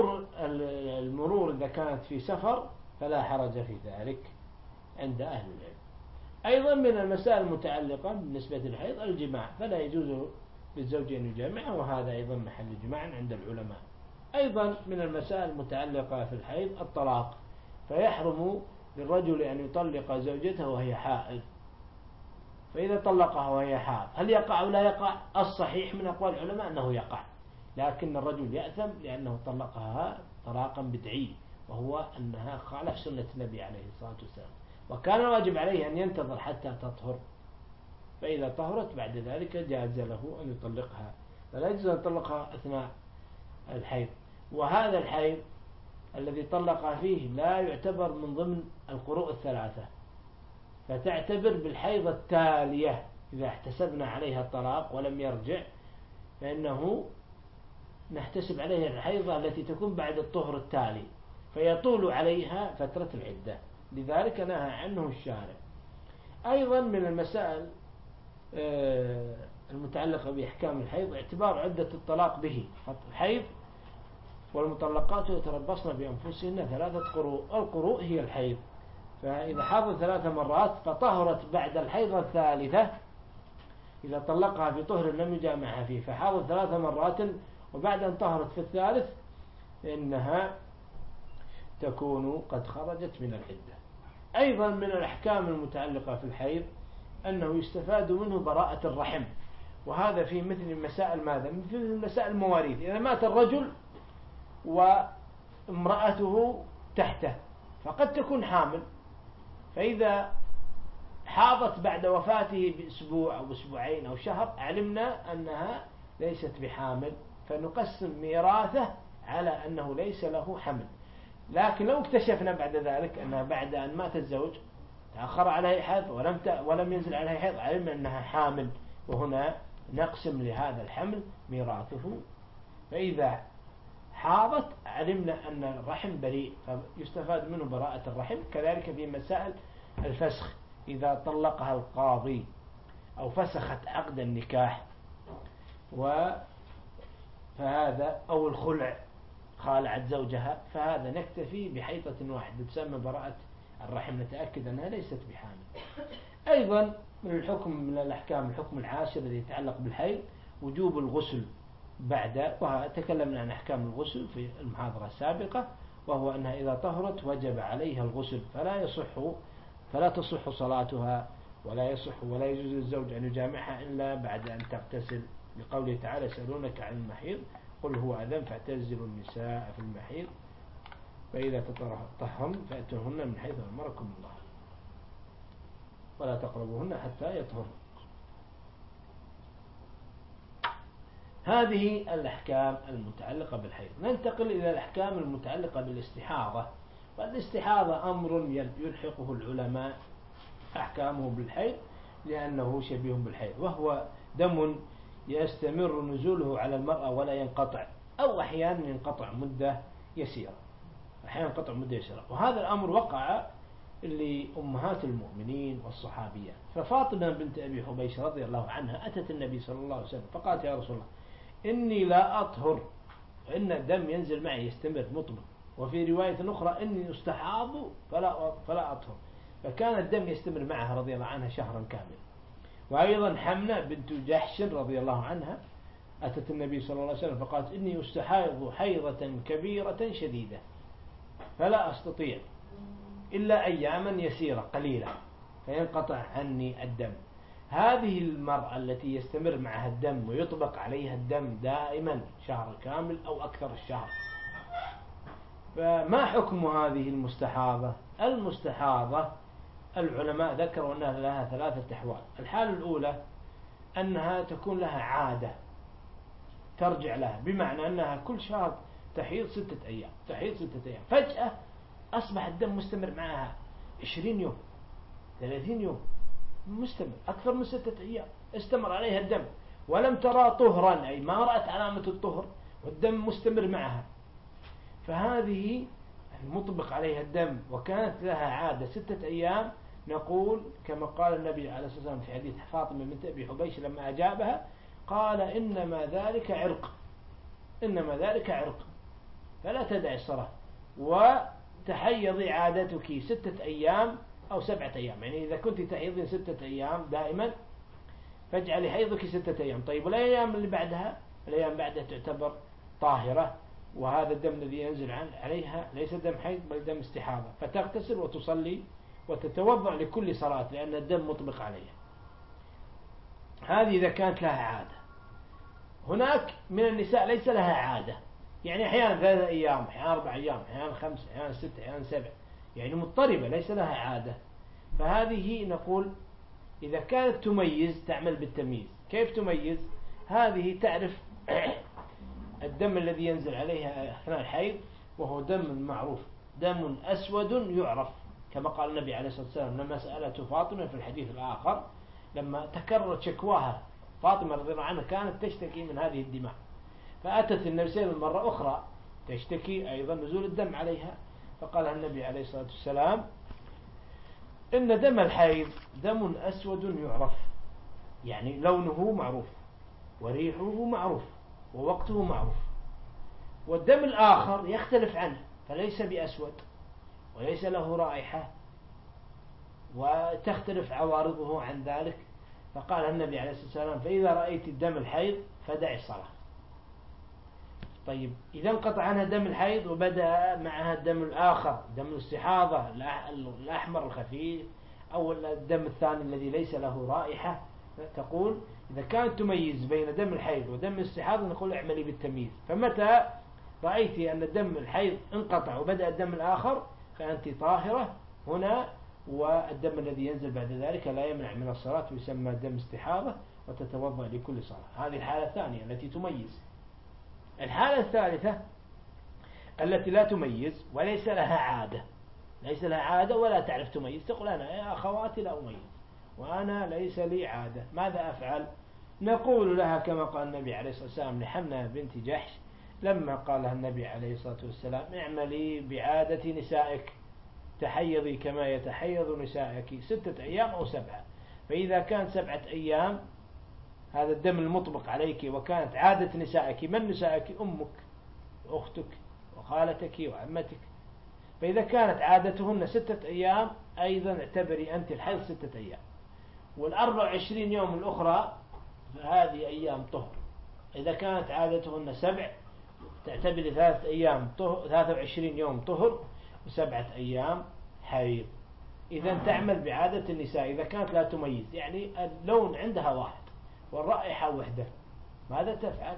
المرور إذا كانت في سفر فلا حرج في ذلك عند أهل العلم. أيضا من المسائل المتعلقة بالنسبة للحيض الجماع، فلا يجوز للزوج أن يجامع، وهذا أيضا محل جماع عند العلماء. أيضا من المسائل المتعلقة في الحيض الطلاق، فيحرم للرجل أن يطلق زوجته وهي حائض. فإذا طلقها وهي حائض هل يقع أو لا يقع؟ الصحيح من أقوال العلماء أنه يقع، لكن الرجل يأثم لأنه طلقها طلاقا بدعي، وهو أنها خالف سنة النبي عليه الصلاة والسلام، وكان واجب عليه أن ينتظر حتى تطهر، فإذا طهرت بعد ذلك جاز له أن يطلقها، فلا يجوز أن يطلقها أثناء الحيض. وهذا الحيض الذي طلقها فيه لا يعتبر من ضمن القروء الثلاثة، فتعتبر بالحيض التالية إذا احتسبنا عليها الطلاق ولم يرجع، فإنه نحتسب عليها الحيضة التي تكون بعد الطهر التالي، فيطول عليها فترة العدة، لذلك نهى عنه الشارع. أيضا من المسائل المتعلقة بإحكام الحيض اعتبار عدة الطلاق به. الحيض والمطلقات يتربصن بأنفسهن 3 قروء، القروء هي الحيض، فإذا حاضت 3 مرات فطهرت بعد الحيضة الثالثة، إذا طلقها في طهر لم يجامعها فيه فحاضت 3 مرات وبعد أن طهرت في الثالث فإنها تكون قد خرجت من العدة. أيضا من الأحكام المتعلقة في الحيض أنه يستفاد منه براءة الرحم، وهذا في مثل مسائل ماذا؟ مثل مسائل المواريث. إذا مات الرجل وامرأته تحته فقد تكون حامل، فإذا حاضت بعد وفاته بأسبوع أو أسبوعين أو شهر علمنا أنها ليست بحامل، فنقسم ميراثه على أنه ليس له حمل. لكن لو اكتشفنا بعد ذلك أنها بعد أن مات الزوج تأخر عليه حيض ولم ينزل عليه حيض علمنا أنها حامل، وهنا نقسم لهذا الحمل ميراثه. فإذا حاضت علمنا أن الرحم بريء فيستفاد منه براءة الرحم. كذلك في مسائل الفسخ، إذا طلقها القاضي أو فسخت عقد النكاح فهذا أو الخلع خالعت زوجها، فهذا نكتفي بحيطة واحدة تسمى براءة الرحم، نتأكد أنها ليست بحامل. أيضا من الحكم من الأحكام الحكم العاشر الذي يتعلق بالحيض وجوب الغسل بعد، وتكلمنا عن أحكام الغسل في المحاضرة السابقة، وهو أنها إذا طهرت وجب عليها الغسل، فلا تصح صلاتها ولا يجوز للزوج أن يجامعها إلا بعد أن تغتسل، لقوله تعالى يسألونك عن المحيض قل هو أذن فاعتزلوا النساء في المحيض فإذا تطهرن فأتوهن من حيث أمركم الله ولا تقربوهن حتى يطهرن. هذه الأحكام المتعلقة بالحيض. ننتقل إلى الأحكام المتعلقة بالاستحاضة. والاستحاضة أمر يلحقه العلماء أحكامه بالحيض لأنه شبيه بالحيض، وهو دم يستمر نزوله على المرأة ولا ينقطع، أو أحيانا ينقطع مدة يسيرة، وهذا الأمر وقع لأمهات المؤمنين والصحابيات. ففاطمة بنت أبي حبيش رضي الله عنها أتت النبي صلى الله عليه وسلم فقالت: يا رسول الله، إني لا أطهر وإن الدم ينزل معي يستمر مطلق، وفي رواية أخرى إني أستحاض فلا أطهر. فكان الدم يستمر معها رضي الله عنها شهرا كاملا. وأيضا حمنة بنت جحش رضي الله عنها أتت النبي صلى الله عليه وسلم فقالت: إني أستحاض حيضة كبيرة شديدة فلا أستطيع إلا أياما يسيرة قليلة فينقطع عني الدم. هذه المرأة التي يستمر معها الدم ويطبق عليها الدم دائما شهر كامل أو أكثر الشهر، فما حكم هذه المستحاضة؟ المستحاضة العلماء ذكروا أنها لها 3 أحوال. الحالة الأولى أنها تكون لها عادة ترجع لها، بمعنى أنها كل شهر تحيض 6 أيام، فجأة أصبح الدم مستمر معها 20 يوم 30 يوم مستمر، أكثر من 6 أيام استمر عليها الدم ولم ترى طهرا، أي ما رأت علامة الطهر والدم مستمر معها. فهذه المطبق عليها الدم وكانت لها عادة 6 أيام، نقول كما قال النبي عليه الصلاة والسلام في حديث فاطمة بنت أبي حبيش لما أجابها قال: إنما ذلك عرق فلا تدع الصلاة، وتحيضي عادتك 6 أيام أو 7 أيام. يعني إذا كنت تحيضين 6 أيام دائما فاجعلي حيضك 6 أيام. طيب الأيام اللي بعدها تعتبر طاهرة، وهذا الدم الذي ينزل عليها ليس دم حيض بل دم استحاضة، فتغتسل وتصلي وتتوضأ لكل صلاة لأن الدم مطبق عليها. هذه إذا كانت لها عادة. هناك من النساء ليس لها عادة، يعني أحيانا 3 أيام، أحيانا 4 أيام، أحيانا 5، أحيانا 6، أحيانا 7، يعني مضطربة ليس لها عادة. فهذه نقول إذا كانت تميز تعمل بالتمييز. كيف تميز؟ هذه تعرف الدم الذي ينزل عليها أثناء الحيض وهو دم معروف، دم أسود يعرف، كما قال النبي عليه الصلاة والسلام لما سألته فاطمة في الحديث الآخر لما تكررت شكواها. فاطمة رضي الله عنها كانت تشتكي من هذه الدماء، فأتت النبي صلى الله عليه وسلم مرة أخرى تشتكي أيضا نزول الدم عليها، فقال النبي عليه الصلاة والسلام: إن دم الحيض دم أسود يعرف، يعني لونه معروف وريحه معروف ووقته معروف، والدم الآخر يختلف عنه فليس بأسود وليس له رائحة وتختلف عوارضه عن ذلك. فقال النبي عليه الصلاة والسلام: فإذا رأيت الدم الحيض فدع الصلاة. طيب إذا انقطع عنها دم الحيض وبدأ معها الدم الآخر، دم الاستحاضة الأحمر الخفيف أو الدم الثاني الذي ليس له رائحة، تقول إذا كانت تميز بين دم الحيض ودم الاستحاضة نقول اعملي بالتمييز. فمتى رأيتي أن الدم الحيض انقطع وبدأ الدم الآخر فأنت طاهرة هنا، والدم الذي ينزل بعد ذلك لا يمنع من الصلاة ويسمى دم استحاضة وتتوضأ لكل صلاة. هذه الحالة الثانية التي تميز. الحالة الثالثة التي لا تميز وليس لها عادة ولا تعرف تميز، تقول أنا يا أخواتي لا أميز وأنا ليس لي عادة، ماذا أفعل؟ نقول لها كما قال النبي عليه الصلاة والسلام لحمنة بنت جحش لما قالها النبي عليه الصلاة والسلام: اعملي بعادة نسائك، تحيضي كما يتحيض نسائك 6 أيام أو 7. فإذا كان 7 أيام هذا الدم المطبق عليك وكانت عادة نسائك، من نسائك؟ أمك وأختك وخالتك وعمتك، فإذا كانت عادتهن 6 أيام أيضا اعتبري أنت الحيض 6 أيام، وال24 يوم الأخرى فهذه أيام طهر. إذا كانت عادتهن 7 تعتبري 23 يوم طهر و7 أيام حيض. إذا تعمل بعادة النساء إذا كانت لا تميز، يعني اللون عندها واحد والرائحة وحدة، ماذا تفعل؟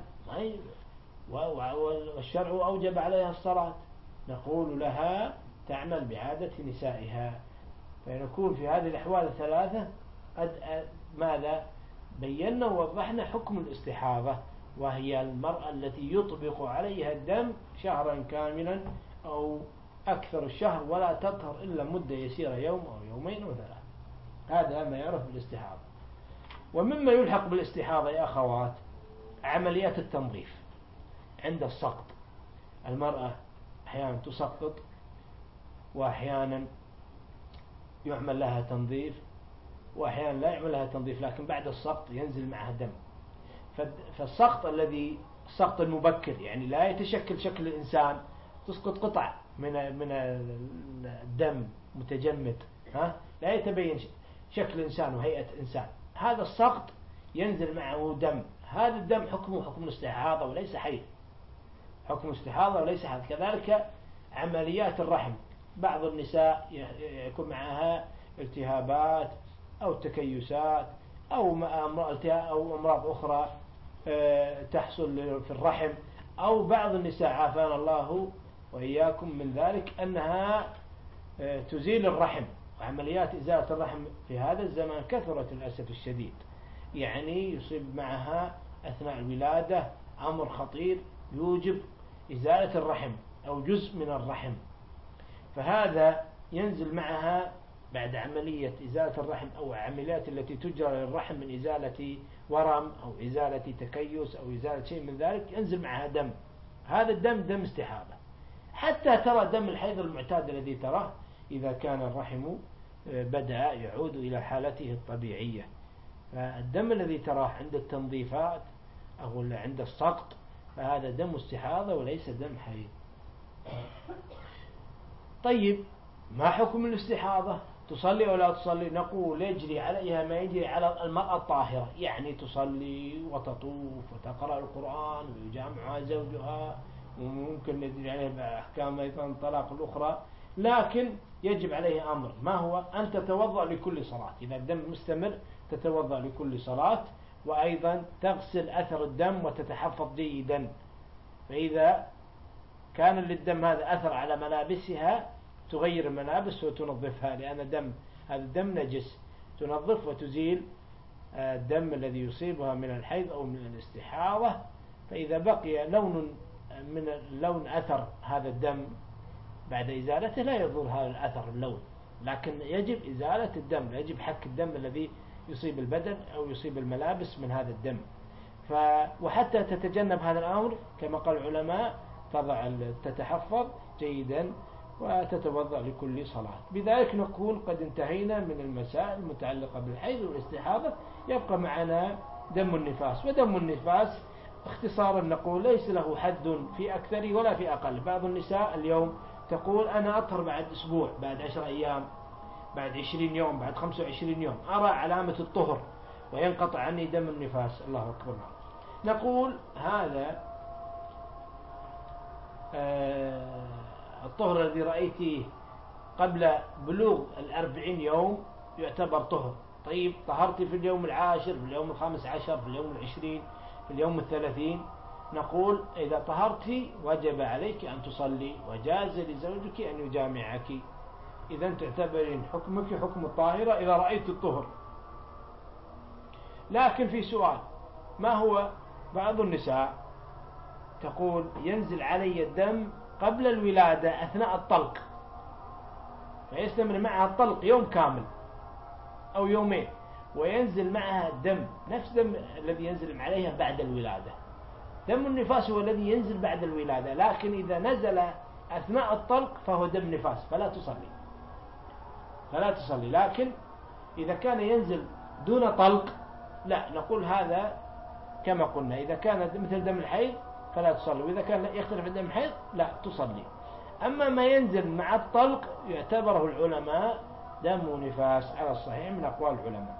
والشرع أوجب عليها الصلاة، نقول لها تعمل بعادة نسائها. فنكون في هذه الأحوال الثلاثة ماذا بينا ووضحنا حكم الاستحاضة وهي المرأة التي يطبق عليها الدم شهرا كاملا أو أكثر الشهر ولا تطهر إلا مدة يسيرة، يوم أو يومين أو ثلاثة. هذا ما يعرف بالاستحاضة. ومما يلحق بالاستحاضة يا أخوات عمليات التنظيف عند السقط. المرأة أحيانا تسقط وأحيانا يعمل لها تنظيف وأحيانا لا يعمل لها تنظيف، لكن بعد السقط ينزل معها دم. فالسقط الذي السقط المبكر يعني لا يتشكل شكل الإنسان، تسقط قطع من الدم متجمد، لا يتبين شكل إنسان وهيئة إنسان. هذا السقط ينزل معه دم، هذا الدم حكمه حكم الاستحاضة وليس حيض، حكم استحاضة وليس حيض. كذلك عمليات الرحم، بعض النساء يكون معها التهابات أو تكيسات أو أمراض أخرى تحصل في الرحم، أو بعض النساء عافانا الله وإياكم من ذلك أنها تزيل الرحم. وعمليات إزالة الرحم في هذا الزمان كثرت للأسف الشديد، يعني يصيب معها أثناء الولادة أمر خطير يوجب إزالة الرحم أو جزء من الرحم، فهذا ينزل معها بعد عملية إزالة الرحم أو عمليات التي تجرى للرحم من إزالة ورم أو إزالة تكيس أو إزالة شيء من ذلك، ينزل معها دم. هذا الدم دم استحاضة. حتى ترى دم الحيض المعتاد الذي تراه إذا كان الرحم بدأ يعود إلى حالته الطبيعية. فالدم الذي تراه عند التنظيفات أو عند السقط فهذا دم استحاضة وليس دم حيض. طيب ما حكم الاستحاضة؟ تصلي ولا تصلي؟ نقول يجري عليها ما يجري على المرأة الطاهرة، يعني تصلي وتطوف وتقرأ القرآن ويجامعها زوجها، وممكن يجري عليها بأحكام أيضا الطلاق الأخرى، لكن يجب عليه أمر، ما هو؟ أن تتوضأ لكل صلاة. إذا الدم مستمر تتوضأ لكل صلاة، وأيضا تغسل أثر الدم وتتحفظ جيدا. فإذا كان للدم هذا أثر على ملابسها تغير الملابس وتنظفها، لأن هذا الدم نجس، تنظف وتزيل الدم الذي يصيبها من الحيض أو من الاستحاضة. فإذا بقي لون أثر هذا الدم بعد إزالته لا يضر هذا الأثر اللون، لكن يجب إزالة الدم، يجب حك الدم الذي يصيب البدن أو يصيب الملابس من هذا الدم. وحتى تتجنب هذا الأمر كما قال العلماء تتحفظ جيدا وتتوضأ لكل صلاة. بذلك نكون قد انتهينا من المسائل المتعلقة بالحيض والاستحاضة. يبقى معنا دم النفاس. ودم النفاس اختصارا نقول ليس له حد في أكثر ولا في أقل. بعض النساء اليوم تقول أنا أطهر بعد أسبوع، بعد 10 أيام، بعد 20 يوم، بعد 25 يوم أرى علامة الطهر وينقطع عني دم النفاس. الله أكبر. نقول هذا الطهر الذي رأيته قبل بلوغ 40 يوم يعتبر طهر. طيب طهرت في اليوم 10، في اليوم 15، في اليوم 20، في اليوم 30، نقول إذا طهرت وجب عليك أن تصلي وجاز لزوجك أن يجامعك. إذا تعتبرين حكمك حكم الطاهرة إذا رأيت الطهر. لكن في سؤال، ما هو؟ بعض النساء تقول ينزل علي الدم قبل الولادة أثناء الطلق، فيستمر معها الطلق يوم كامل أو يومين، وينزل معها الدم نفس دم الذي ينزل عليها بعد الولادة. دم النفاس هو الذي ينزل بعد الولادة، لكن إذا نزل أثناء الطلق فهو دم نفاس فلا تصلي. لكن إذا كان ينزل دون طلق لا، نقول هذا كما قلنا إذا كان مثل دم الحيض فلا تصلي، وإذا كان يختلف دم الحيض لا تصلي. أما ما ينزل مع الطلق يعتبره العلماء دم نفاس على الصحيح من أقوال العلماء.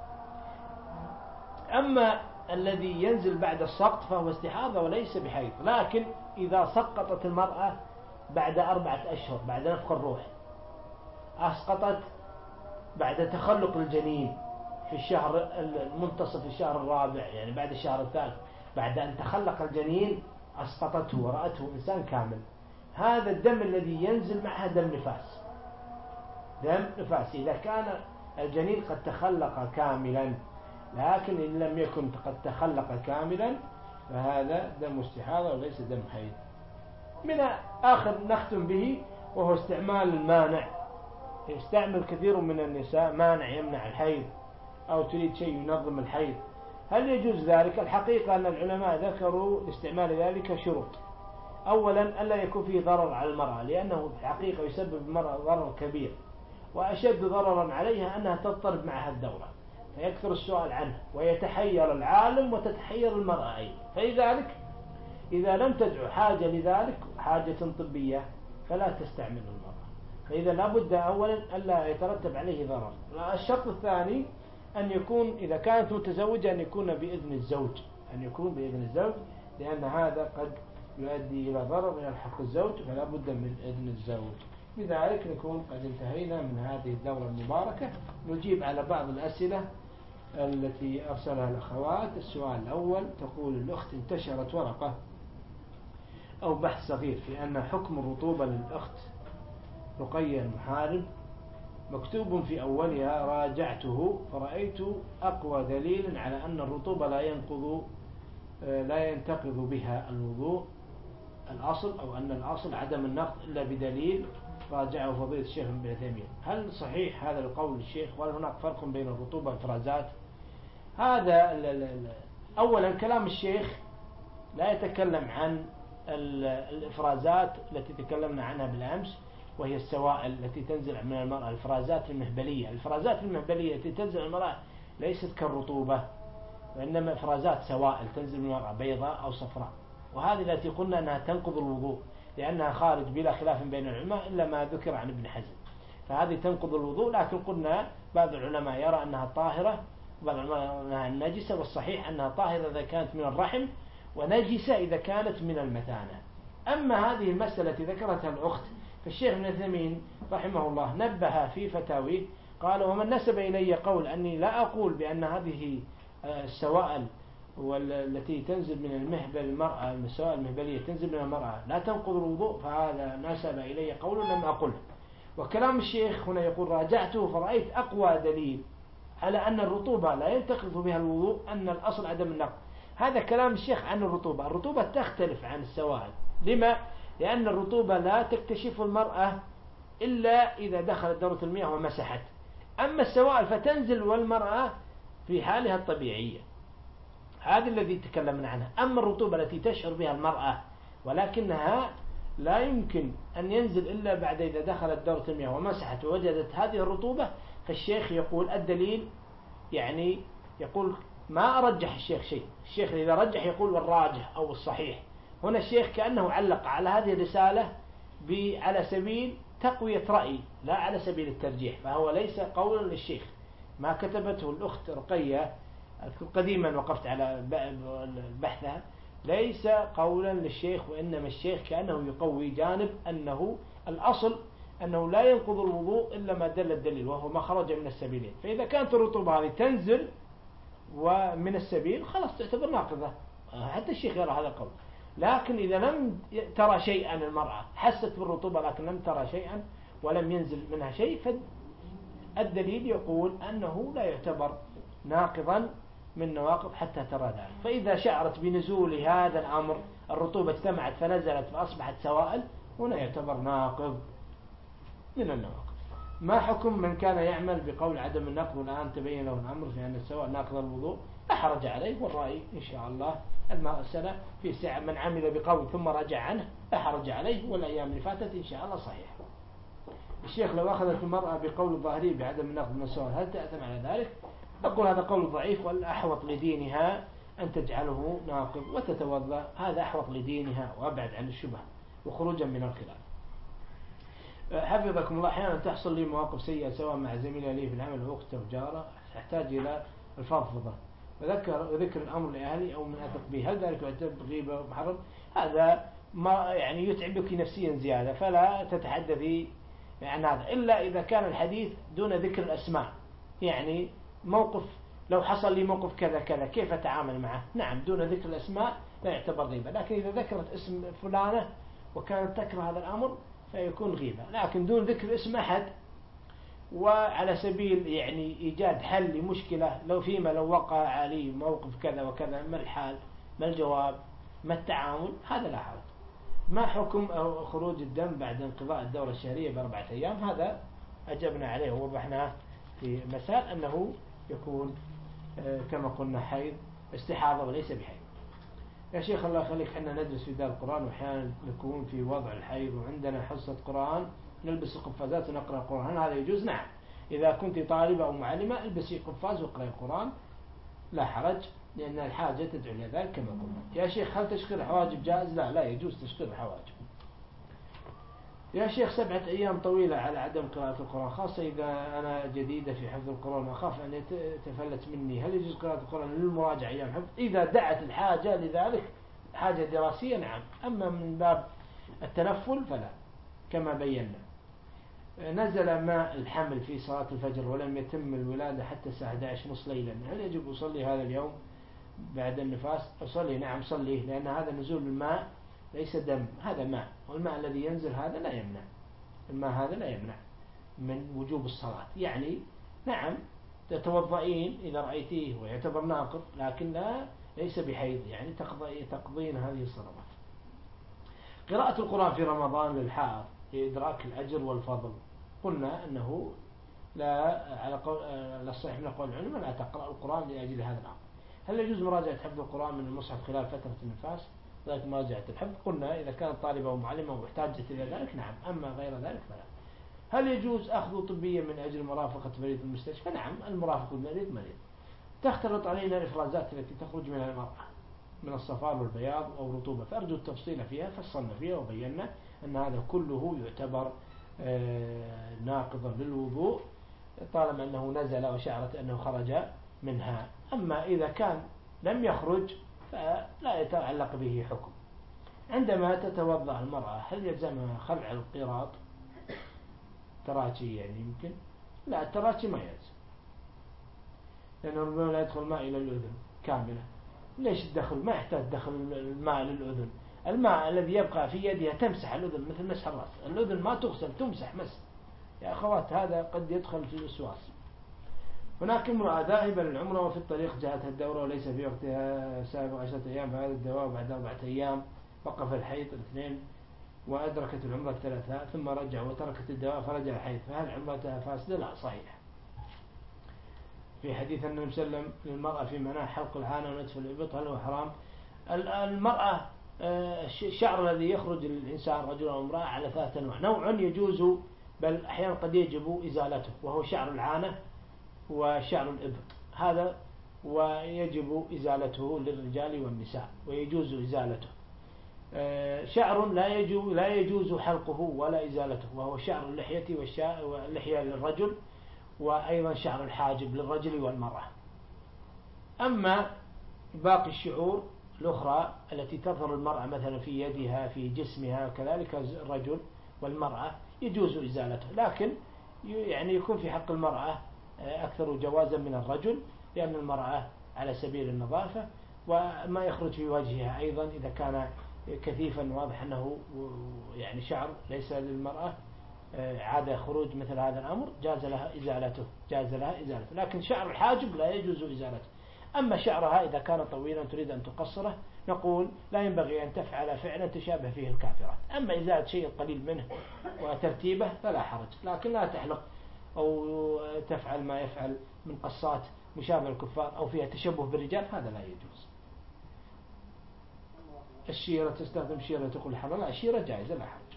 أما الذي ينزل بعد السقط فهو استحاضة وليس بحيض. لكن إذا سقطت المرأة بعد 4 أشهر بعد نفخ الروح، أسقطت بعد تخلق الجنين في الشهر المنتصف الشهر الرابع، يعني بعد الشهر الثالث، بعد أن تخلق الجنين أسقطته ورأته إنسان كامل، هذا الدم الذي ينزل معها دم نفاس. دم نفاس إذا كان الجنين قد تخلق كاملا. لكن إن لم يكن قد تخلق كاملا فهذا دم استحاضة وليس دم حيض. من آخر نختم به وهو استعمال المانع. يستعمل كثير من النساء مانع يمنع الحيض أو تريد شيء ينظم الحيض، هل يجوز ذلك؟ الحقيقة أن العلماء ذكروا لاستعمال ذلك شروط. أولا ألا يكون فيه ضرر على المرأة، لأنه في الحقيقة يسبب المرأة ضرر كبير، وأشد ضررا عليها أنها تضطرب معها الدورة فيكثر السؤال عنه ويتحير العالم وتتحير المرأة أيضا. فلذلك إذا لم تدعو حاجة لذلك حاجة طبية فلا تستعمل المرأة. فإذا لابد أولا ألا يترتب عليه ضرر. الشرط الثاني أن يكون إذا كانت متزوجة أن يكون بإذن الزوج، أن يكون بإذن الزوج، لأن هذا قد يؤدي إلى ضرر يلحق الزوج، فلا بد من إذن الزوج. بذلك نكون قد انتهينا من هذه الدورة المباركة. نجيب على بعض الأسئلة التي أرسلها الأخوات. السؤال الأول تقول الأخت انتشرت ورقة أو بحث صغير في أن حكم الرطوبة للأخت رقية المحارب، مكتوب في أولها راجعته فرأيت أقوى دليل على أن الرطوبة لا ينتقض بها الوضوء الأصل، أو أن الأصل عدم النقض إلا بدليل راجعه فضيلة الشيخ ابن عثيمين. هل صحيح هذا القول الشيخ؟ وهل هناك فرق بين الرطوبة والإفرازات؟ هذا أولا كلام الشيخ لا يتكلم عن الإفرازات التي تكلمنا عنها بالأمس، وهي السوائل التي تنزل من المرأة، الإفرازات المهبلية. الإفرازات المهبلية التي تنزل من المرأة ليست كالرطوبة، وإنما إفرازات سوائل تنزل من المرأة بيضاء أو صفراء، وهذه التي قلنا أنها تنقض الوضوء لأنها خارج بلا خلاف بين العلماء إلا ما ذكر عن ابن حزم، فهذه تنقض الوضوء. لكن قلنا بعض العلماء يرى أنها طاهرة وبعض العلماء أنها نجسة، والصحيح أنها طاهرة إذا كانت من الرحم ونجسة إذا كانت من المثانة. أما هذه المسألة التي ذكرتها الأخت فالشيخ ابن عثيمين رحمه الله نبه في فتاويه قال: ومن نسب إلي قول أني لا أقول بأن هذه السوائل والتي تنزل من المهبل المرأة، السوائل المهبلية تنزل من المرأة لا تنقض الوضوء، فهذا نسب إلي قول لم أقله. وكلام الشيخ هنا يقول راجعته فرأيت أقوى دليل على أن الرطوبة لا ينتقض بها الوضوء أن الأصل عدم النقض. هذا كلام الشيخ عن الرطوبة. الرطوبة تختلف عن السوائل. لما؟ لأن الرطوبة لا تكتشف المرأة إلا إذا دخلت دورة المياه ومسحت. أما السوائل فتنزل والمرأة في حالها الطبيعية، هذا الذي تكلمنا عنه. أما الرطوبة التي تشعر بها المرأة ولكنها لا يمكن أن ينزل إلا بعد إذا دخلت دورة المياه ومسحت ووجدت هذه الرطوبة، فالشيخ يقول الدليل، يعني يقول ما أرجح الشيخ شيء. الشيخ إذا رجح يقول والراجح أو الصحيح. هنا الشيخ كأنه علق على هذه الرسالة على سبيل تقوية رأي لا على سبيل الترجيح، فهو ليس قولا للشيخ. ما كتبته الأخت رقية قديما وقفت على بحثها ليس قولا للشيخ، وإنما الشيخ كأنه يقوي جانب أنه الأصل أنه لا ينقض الوضوء إلا ما دل الدليل وهو ما خرج من السبيلين. فإذا كانت الرطوبة هذه تنزل ومن السبيل خلاص تعتبر ناقضة، حتى الشيخ يرى هذا القول. لكن إذا لم ترى شيئا المرأة، حست بالرطوبة لكن لم ترى شيئا ولم ينزل منها شيء، فالدليل يقول أنه لا يعتبر ناقضا من نواقض حتى ترى ذلك. فإذا شعرت بنزول هذا الأمر، الرطوبة اجتمعت فنزلت فأصبحت سوائل، هنا يعتبر ناقض من النواقض. ما حكم من كان يعمل بقول عدم النقض والآن تبين له الأمر في أن السوائل ناقض الوضوء؟ لا حرج عليه، والرأي إن شاء الله المسألة في سعة. من عمل بقول ثم رجع عنه لا حرج عليه، والأيام اللي فاتت إن شاء الله صحيح. الشيخ لو أخذت المرأة بقول الظاهري بعدم النقض من السوائل هل تأثم على ذلك؟ أقول هذا قول ضعيف، والأحوط لدينها أن تجعله ناقض وتتوضأ، هذا أحوط لدينها وأبعد عن الشبهة وخروجا من الخلاف. حفظكم الله، أحيانا تحصل لي مواقف سيئة سواء مع زميلي لي في العمل أو أخت أو جارة، أحتاج إلى الفضفضة وذكر الأمر لأهلي أو من أثق به، هل ذلك يعتبر غيبة ومحرم؟ هذا ما يعني يتعبك نفسيا زيادة، فلا تتحدثي عن هذا إلا إذا كان الحديث دون ذكر الأسماء. يعني موقف، لو حصل لي موقف كذا كذا كيف أتعامل معه؟ نعم دون ذكر الأسماء لا يعتبر غيبة، لكن إذا ذكرت اسم فلانة وكانت تكره هذا الأمر فيكون غيبة. لكن دون ذكر اسم أحد وعلى سبيل يعني إيجاد حل لمشكلة، لو وقع علي موقف كذا وكذا ما الحال، ما الجواب، ما التعامل، هذا لا حرج. ما حكم خروج الدم بعد انقضاء الدورة الشهرية ب4 أيام، هذا أجبنا عليه ووضحناه في مسائل أنه يكون كما قلنا حيض استحاضة وليس بحيض. يا شيخ الله يخليك، حنا ندرس في دار القرآن وأحيانا نكون في وضع الحيض وعندنا حصة قرآن نلبس القفازات ونقرأ القرآن، هل هذا يجوز؟ نعم، إذا كنت طالبة أو معلمة البسي قفاز واقرأي القرآن لا حرج، لأن الحاجة تدعو إلى ذلك كما قلنا. يا شيخ هل تشقير الحواجب جائز؟ لا، لا يجوز تشقير الحواجب. يا شيخ 7 أيام طويلة على عدم قراءة القرآن، خاصة إذا أنا جديدة في حفظ القرآن وأخاف أن يتفلت مني، هل يجوز قراءة القرآن للمراجعة أيام حفظ؟ إذا دعت الحاجة لذلك، حاجة دراسية نعم، أما من باب التنفل فلا كما بينا. نزل ماء الحمل في صلاة الفجر ولم يتم الولادة حتى الساعة 11:30 ليلا، هل يجب أصلي هذا اليوم بعد النفاس؟ أصلي، نعم صليه، لأن هذا نزول الماء ليس دم، هذا ماء، والماء الذي ينزل هذا لا يمنع، الماء هذا لا يمنع من وجوب الصلاة. يعني نعم تتوضئين إذا رأيتيه ويعتبر ناقض، لكن ليس بحيض، يعني تقضين هذه الصلوات. قراءة القرآن في رمضان للحائض لإدراك الأجر والفضل، قلنا أنه لا، على قول الصحيح من قول العلماء لا تقرأ القرآن لأجل هذا الأمر. هل يجوز مراجعة حفظ القرآن من المصحف خلال فترة النفاس؟ ذلك مراجعة الحفظ، قلنا إذا كانت طالبة ومعلمة واحتاجت إلى ذلك نعم، أما غير ذلك فلا. هل يجوز أخذ طبيا من أجل مرافقة مريض المستشفى؟ نعم، المرافق المريض مريض. تختلط علينا الإفرازات التي تخرج من المرأة من الصفار والبياض أو رطوبة، فأرجو التفصيل فيها، فصلنا فيها وبينا أن هذا كله يعتبر ناقضا للوضوء طالما أنه نزل وشعرت أنه خرج منها. أما إذا كان لم يخرج فلا يتعلق به حكم. عندما تتوضأ المرأة هل يلزمها خلع القراط؟ تراتي يعني يمكن، لا التراتي ما يلزم، لأنه ربما لا يدخل الماء إلى الأذن كاملة. ليش الدخل؟ ما يحتاج دخل الماء للأذن، الماء الذي يبقى في يدها تمسح الأذن مثل مسح الرأس، الأذن ما تغسل تمسح مسح. يا أخوات هذا قد يدخل في الوسواس. هناك امرأة ذاهبة للعمرة وفي الطريق جاءتها الدورة وليس في وقتها سابق 10 أيام، فهذا الدواء بعد 4 أيام وقف الحيض 2 وأدركت العمرة 3 ثم رجع وتركت الدواء فرجع الحيض، فهل عمرتها فاسدة؟ لا صحيح. في حديث النبي صلى الله عليه وسلم للمرأة في مناع حلق العانة ونتف الإبط هل هو حرام؟ المرأة الشعر الذي يخرج للإنسان رجل أو امرأة على 3 أنواع، نوع يجوز بل أحيانا قد يجب إزالته وهو شعر العانة وشعر الإبط، هذا ويجب إزالته للرجال والنساء ويجوز إزالته. شعر لا يجوز حلقه ولا إزالته وهو شعر اللحية واللحية للرجل، وأيضا شعر الحاجب للرجل والمرأة. أما باقي الشعور الأخرى التي تظهر المرأة مثلا في يدها في جسمها كذلك الرجل والمرأة يجوز إزالته، لكن يعني يكون في حق المرأة أكثر جوازا من الرجل، لأن المرأة على سبيل النظافة، وما يخرج في وجهها أيضا إذا كان كثيفا واضح أنه يعني شعر ليس للمرأة عادة خروج مثل هذا الأمر جاز لها إزالته، لكن شعر الحاجب لا يجوز إزالته. أما شعرها إذا كان طويلا تريد أن تقصره نقول لا ينبغي أن تفعل فعلا تشابه فيه الكافرات، أما إزالة شيء قليل منه وترتيبه فلا حرج، لكن لا تحلق أو تفعل ما يفعل من قصات مشابه الكفار أو فيها تشبه بالرجال، هذا لا يجوز. الشيرة تستخدم شيرة تقول حرام، لا الشيرة جائزة لا حرج.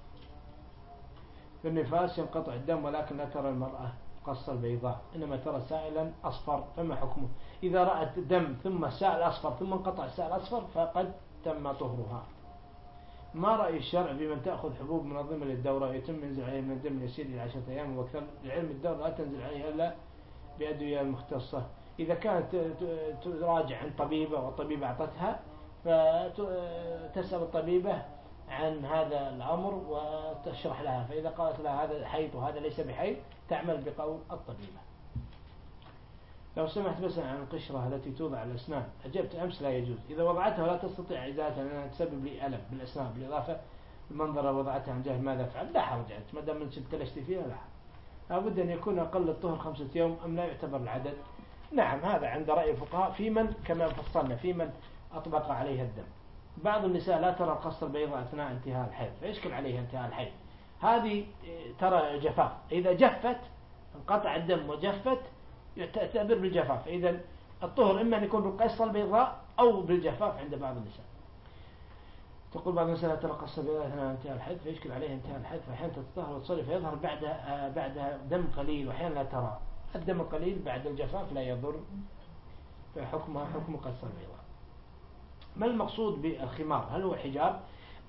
في النفاس ينقطع الدم ولكن لا ترى المرأة قصة البيضاء إنما ترى سائلا أصفر، فما حكمه؟ إذا رأت دم ثم سائل أصفر ثم انقطع السائل الأصفر فقد تم طهرها. ما رأي الشرع بمن تأخذ حبوب منظمة للدورة ويتم ينزل عليه من الدم يسير إلى 10 أيام وأكثر؟ لعلم الدورة لا تنزل عليها إلا بأدوية مختصة، إذا كانت تراجع عن طبيبة والطبيبة أعطتها فتسأل الطبيبة عن هذا الأمر وتشرح لها، فإذا قالت لها هذا حيض وهذا ليس بحيض تعمل بقول الطبيبة. لو سمحت بس عن القشرة التي توضع على الأسنان، أجبت أمس لا يجوز، إذا وضعتها لا تستطيع إزالتها لأنها تسبب لي ألم بالأسنان بالإضافة المنظر وضعتها عن جهل ماذا أفعل؟ لا حرج عليك ما دام أنت تلشت فيها، لا حرج. لابد أن يكون أقل الطهر 5 يوم أم لا يعتبر العدد؟ نعم هذا عند رأي الفقهاء في من كما فصلنا في من أطبق عليها الدم. بعض النساء لا ترى القصة البيضاء أثناء انتهاء الحيض فيشكل عليها انتهاء الحيض، هذه ترى جفاف، إذا جفت انقطع الدم وجفت تعتبر بالجفاف. إذا الطهر إما أن يكون بالقصة البيضاء أو بالجفاف عند بعض النساء. تقول بعض النساء لا ترى القصة البيضاء أثناء انتهاء الحيض فيشكل عليها انتهاء الحيض، فأحيانا تتطهر وتصلي فيظهر بعدها دم قليل، وأحيانا لا ترى الدم القليل بعد الجفاف لا يضر، فحكمها حكم قصة البيضاء. ما المقصود بالخمار؟ هل هو حجاب؟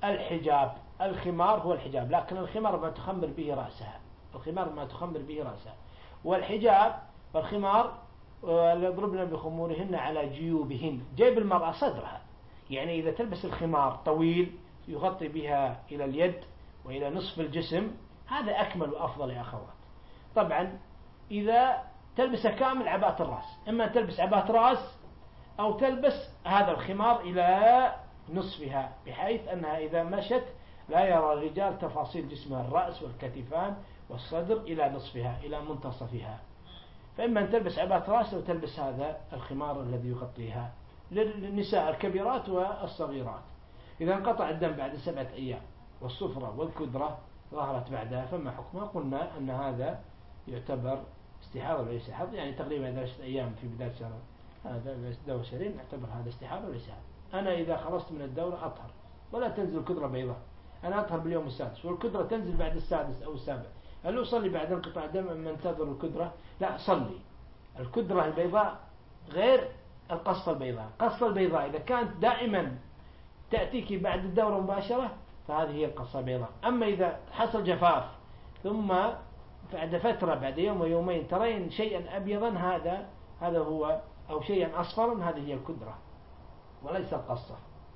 الخمار هو الحجاب، لكن الخمار ما تخمر به رأسها، الخمار ما تخمر به رأسها، والحجاب والخمار يضربن بخمورهن على جيوبهن، جيب المرأة صدرها، يعني إذا تلبس الخمار طويل يغطي بها إلى اليد وإلى نصف الجسم هذا أكمل وأفضل يا أخوات. طبعا إذا تلبس كامل عباءة الرأس، إما تلبس عباءة رأس أو تلبس هذا الخمار إلى نصفها، بحيث أنها إذا مشت لا يرى الرجال تفاصيل جسمها، الرأس والكتفان والصدر إلى نصفها إلى منتصفها، فإما أن تلبس عباءة رأس أو تلبس هذا الخمار الذي يغطيها للنساء الكبيرات والصغيرات. إذا انقطع الدم بعد 7 أيام والصفرة والكدرة ظهرت بعدها فما حكمها؟ قلنا أن هذا يعتبر استحاضة وليس حيض، يعني تقريبا 10 أيام في بداية شهر هذا دورة شهرين نعتبر هذا استحاضة وليس حيض. أنا إذا خلصت من الدورة أطهر ولا تنزل كدرة بيضاء، أنا أطهر باليوم السادس والكدرة تنزل بعد السادس أو السابع، هل أصلي بعد انقطاع الدم أم انتظر الكدرة؟ لا، صلي. الكدرة البيضاء غير القصة البيضاء. القصة البيضاء إذا كانت دائما تأتيك بعد الدورة مباشرة فهذه هي القصة البيضاء. أما إذا حصل جفاف ثم بعد فترة بعد يوم ويومين ترين شيئا أبيضا هذا هو، أو شيئا أصفرا، هذه هي الكدرة وليس القصة.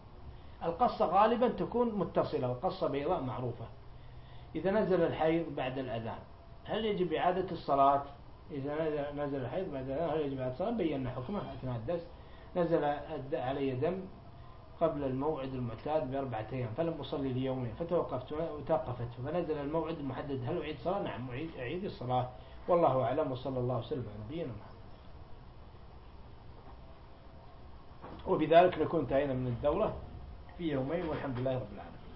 القصة غالبا تكون متصلة والقصة بيضاء معروفة. إذا نزل الحيض بعد الأذان هل يجب إعادة الصلاة؟ إذا نزل الحيض بعد الأذان هل يجب إعادة الصلاة؟ بينا حكمه أثناء الدرس. نزل علي دم قبل الموعد المعتاد ب4 أيام فلم أصلي ليومين فتوقفت فنزل الموعد المحدد، هل أعيد صلاة؟ نعم أعيد الصلاة، والله أعلم، وصلى الله وسلم على نبينا محمد. وبذلك نكون انتهينا من الدورة في يومين والحمد لله رب العالمين.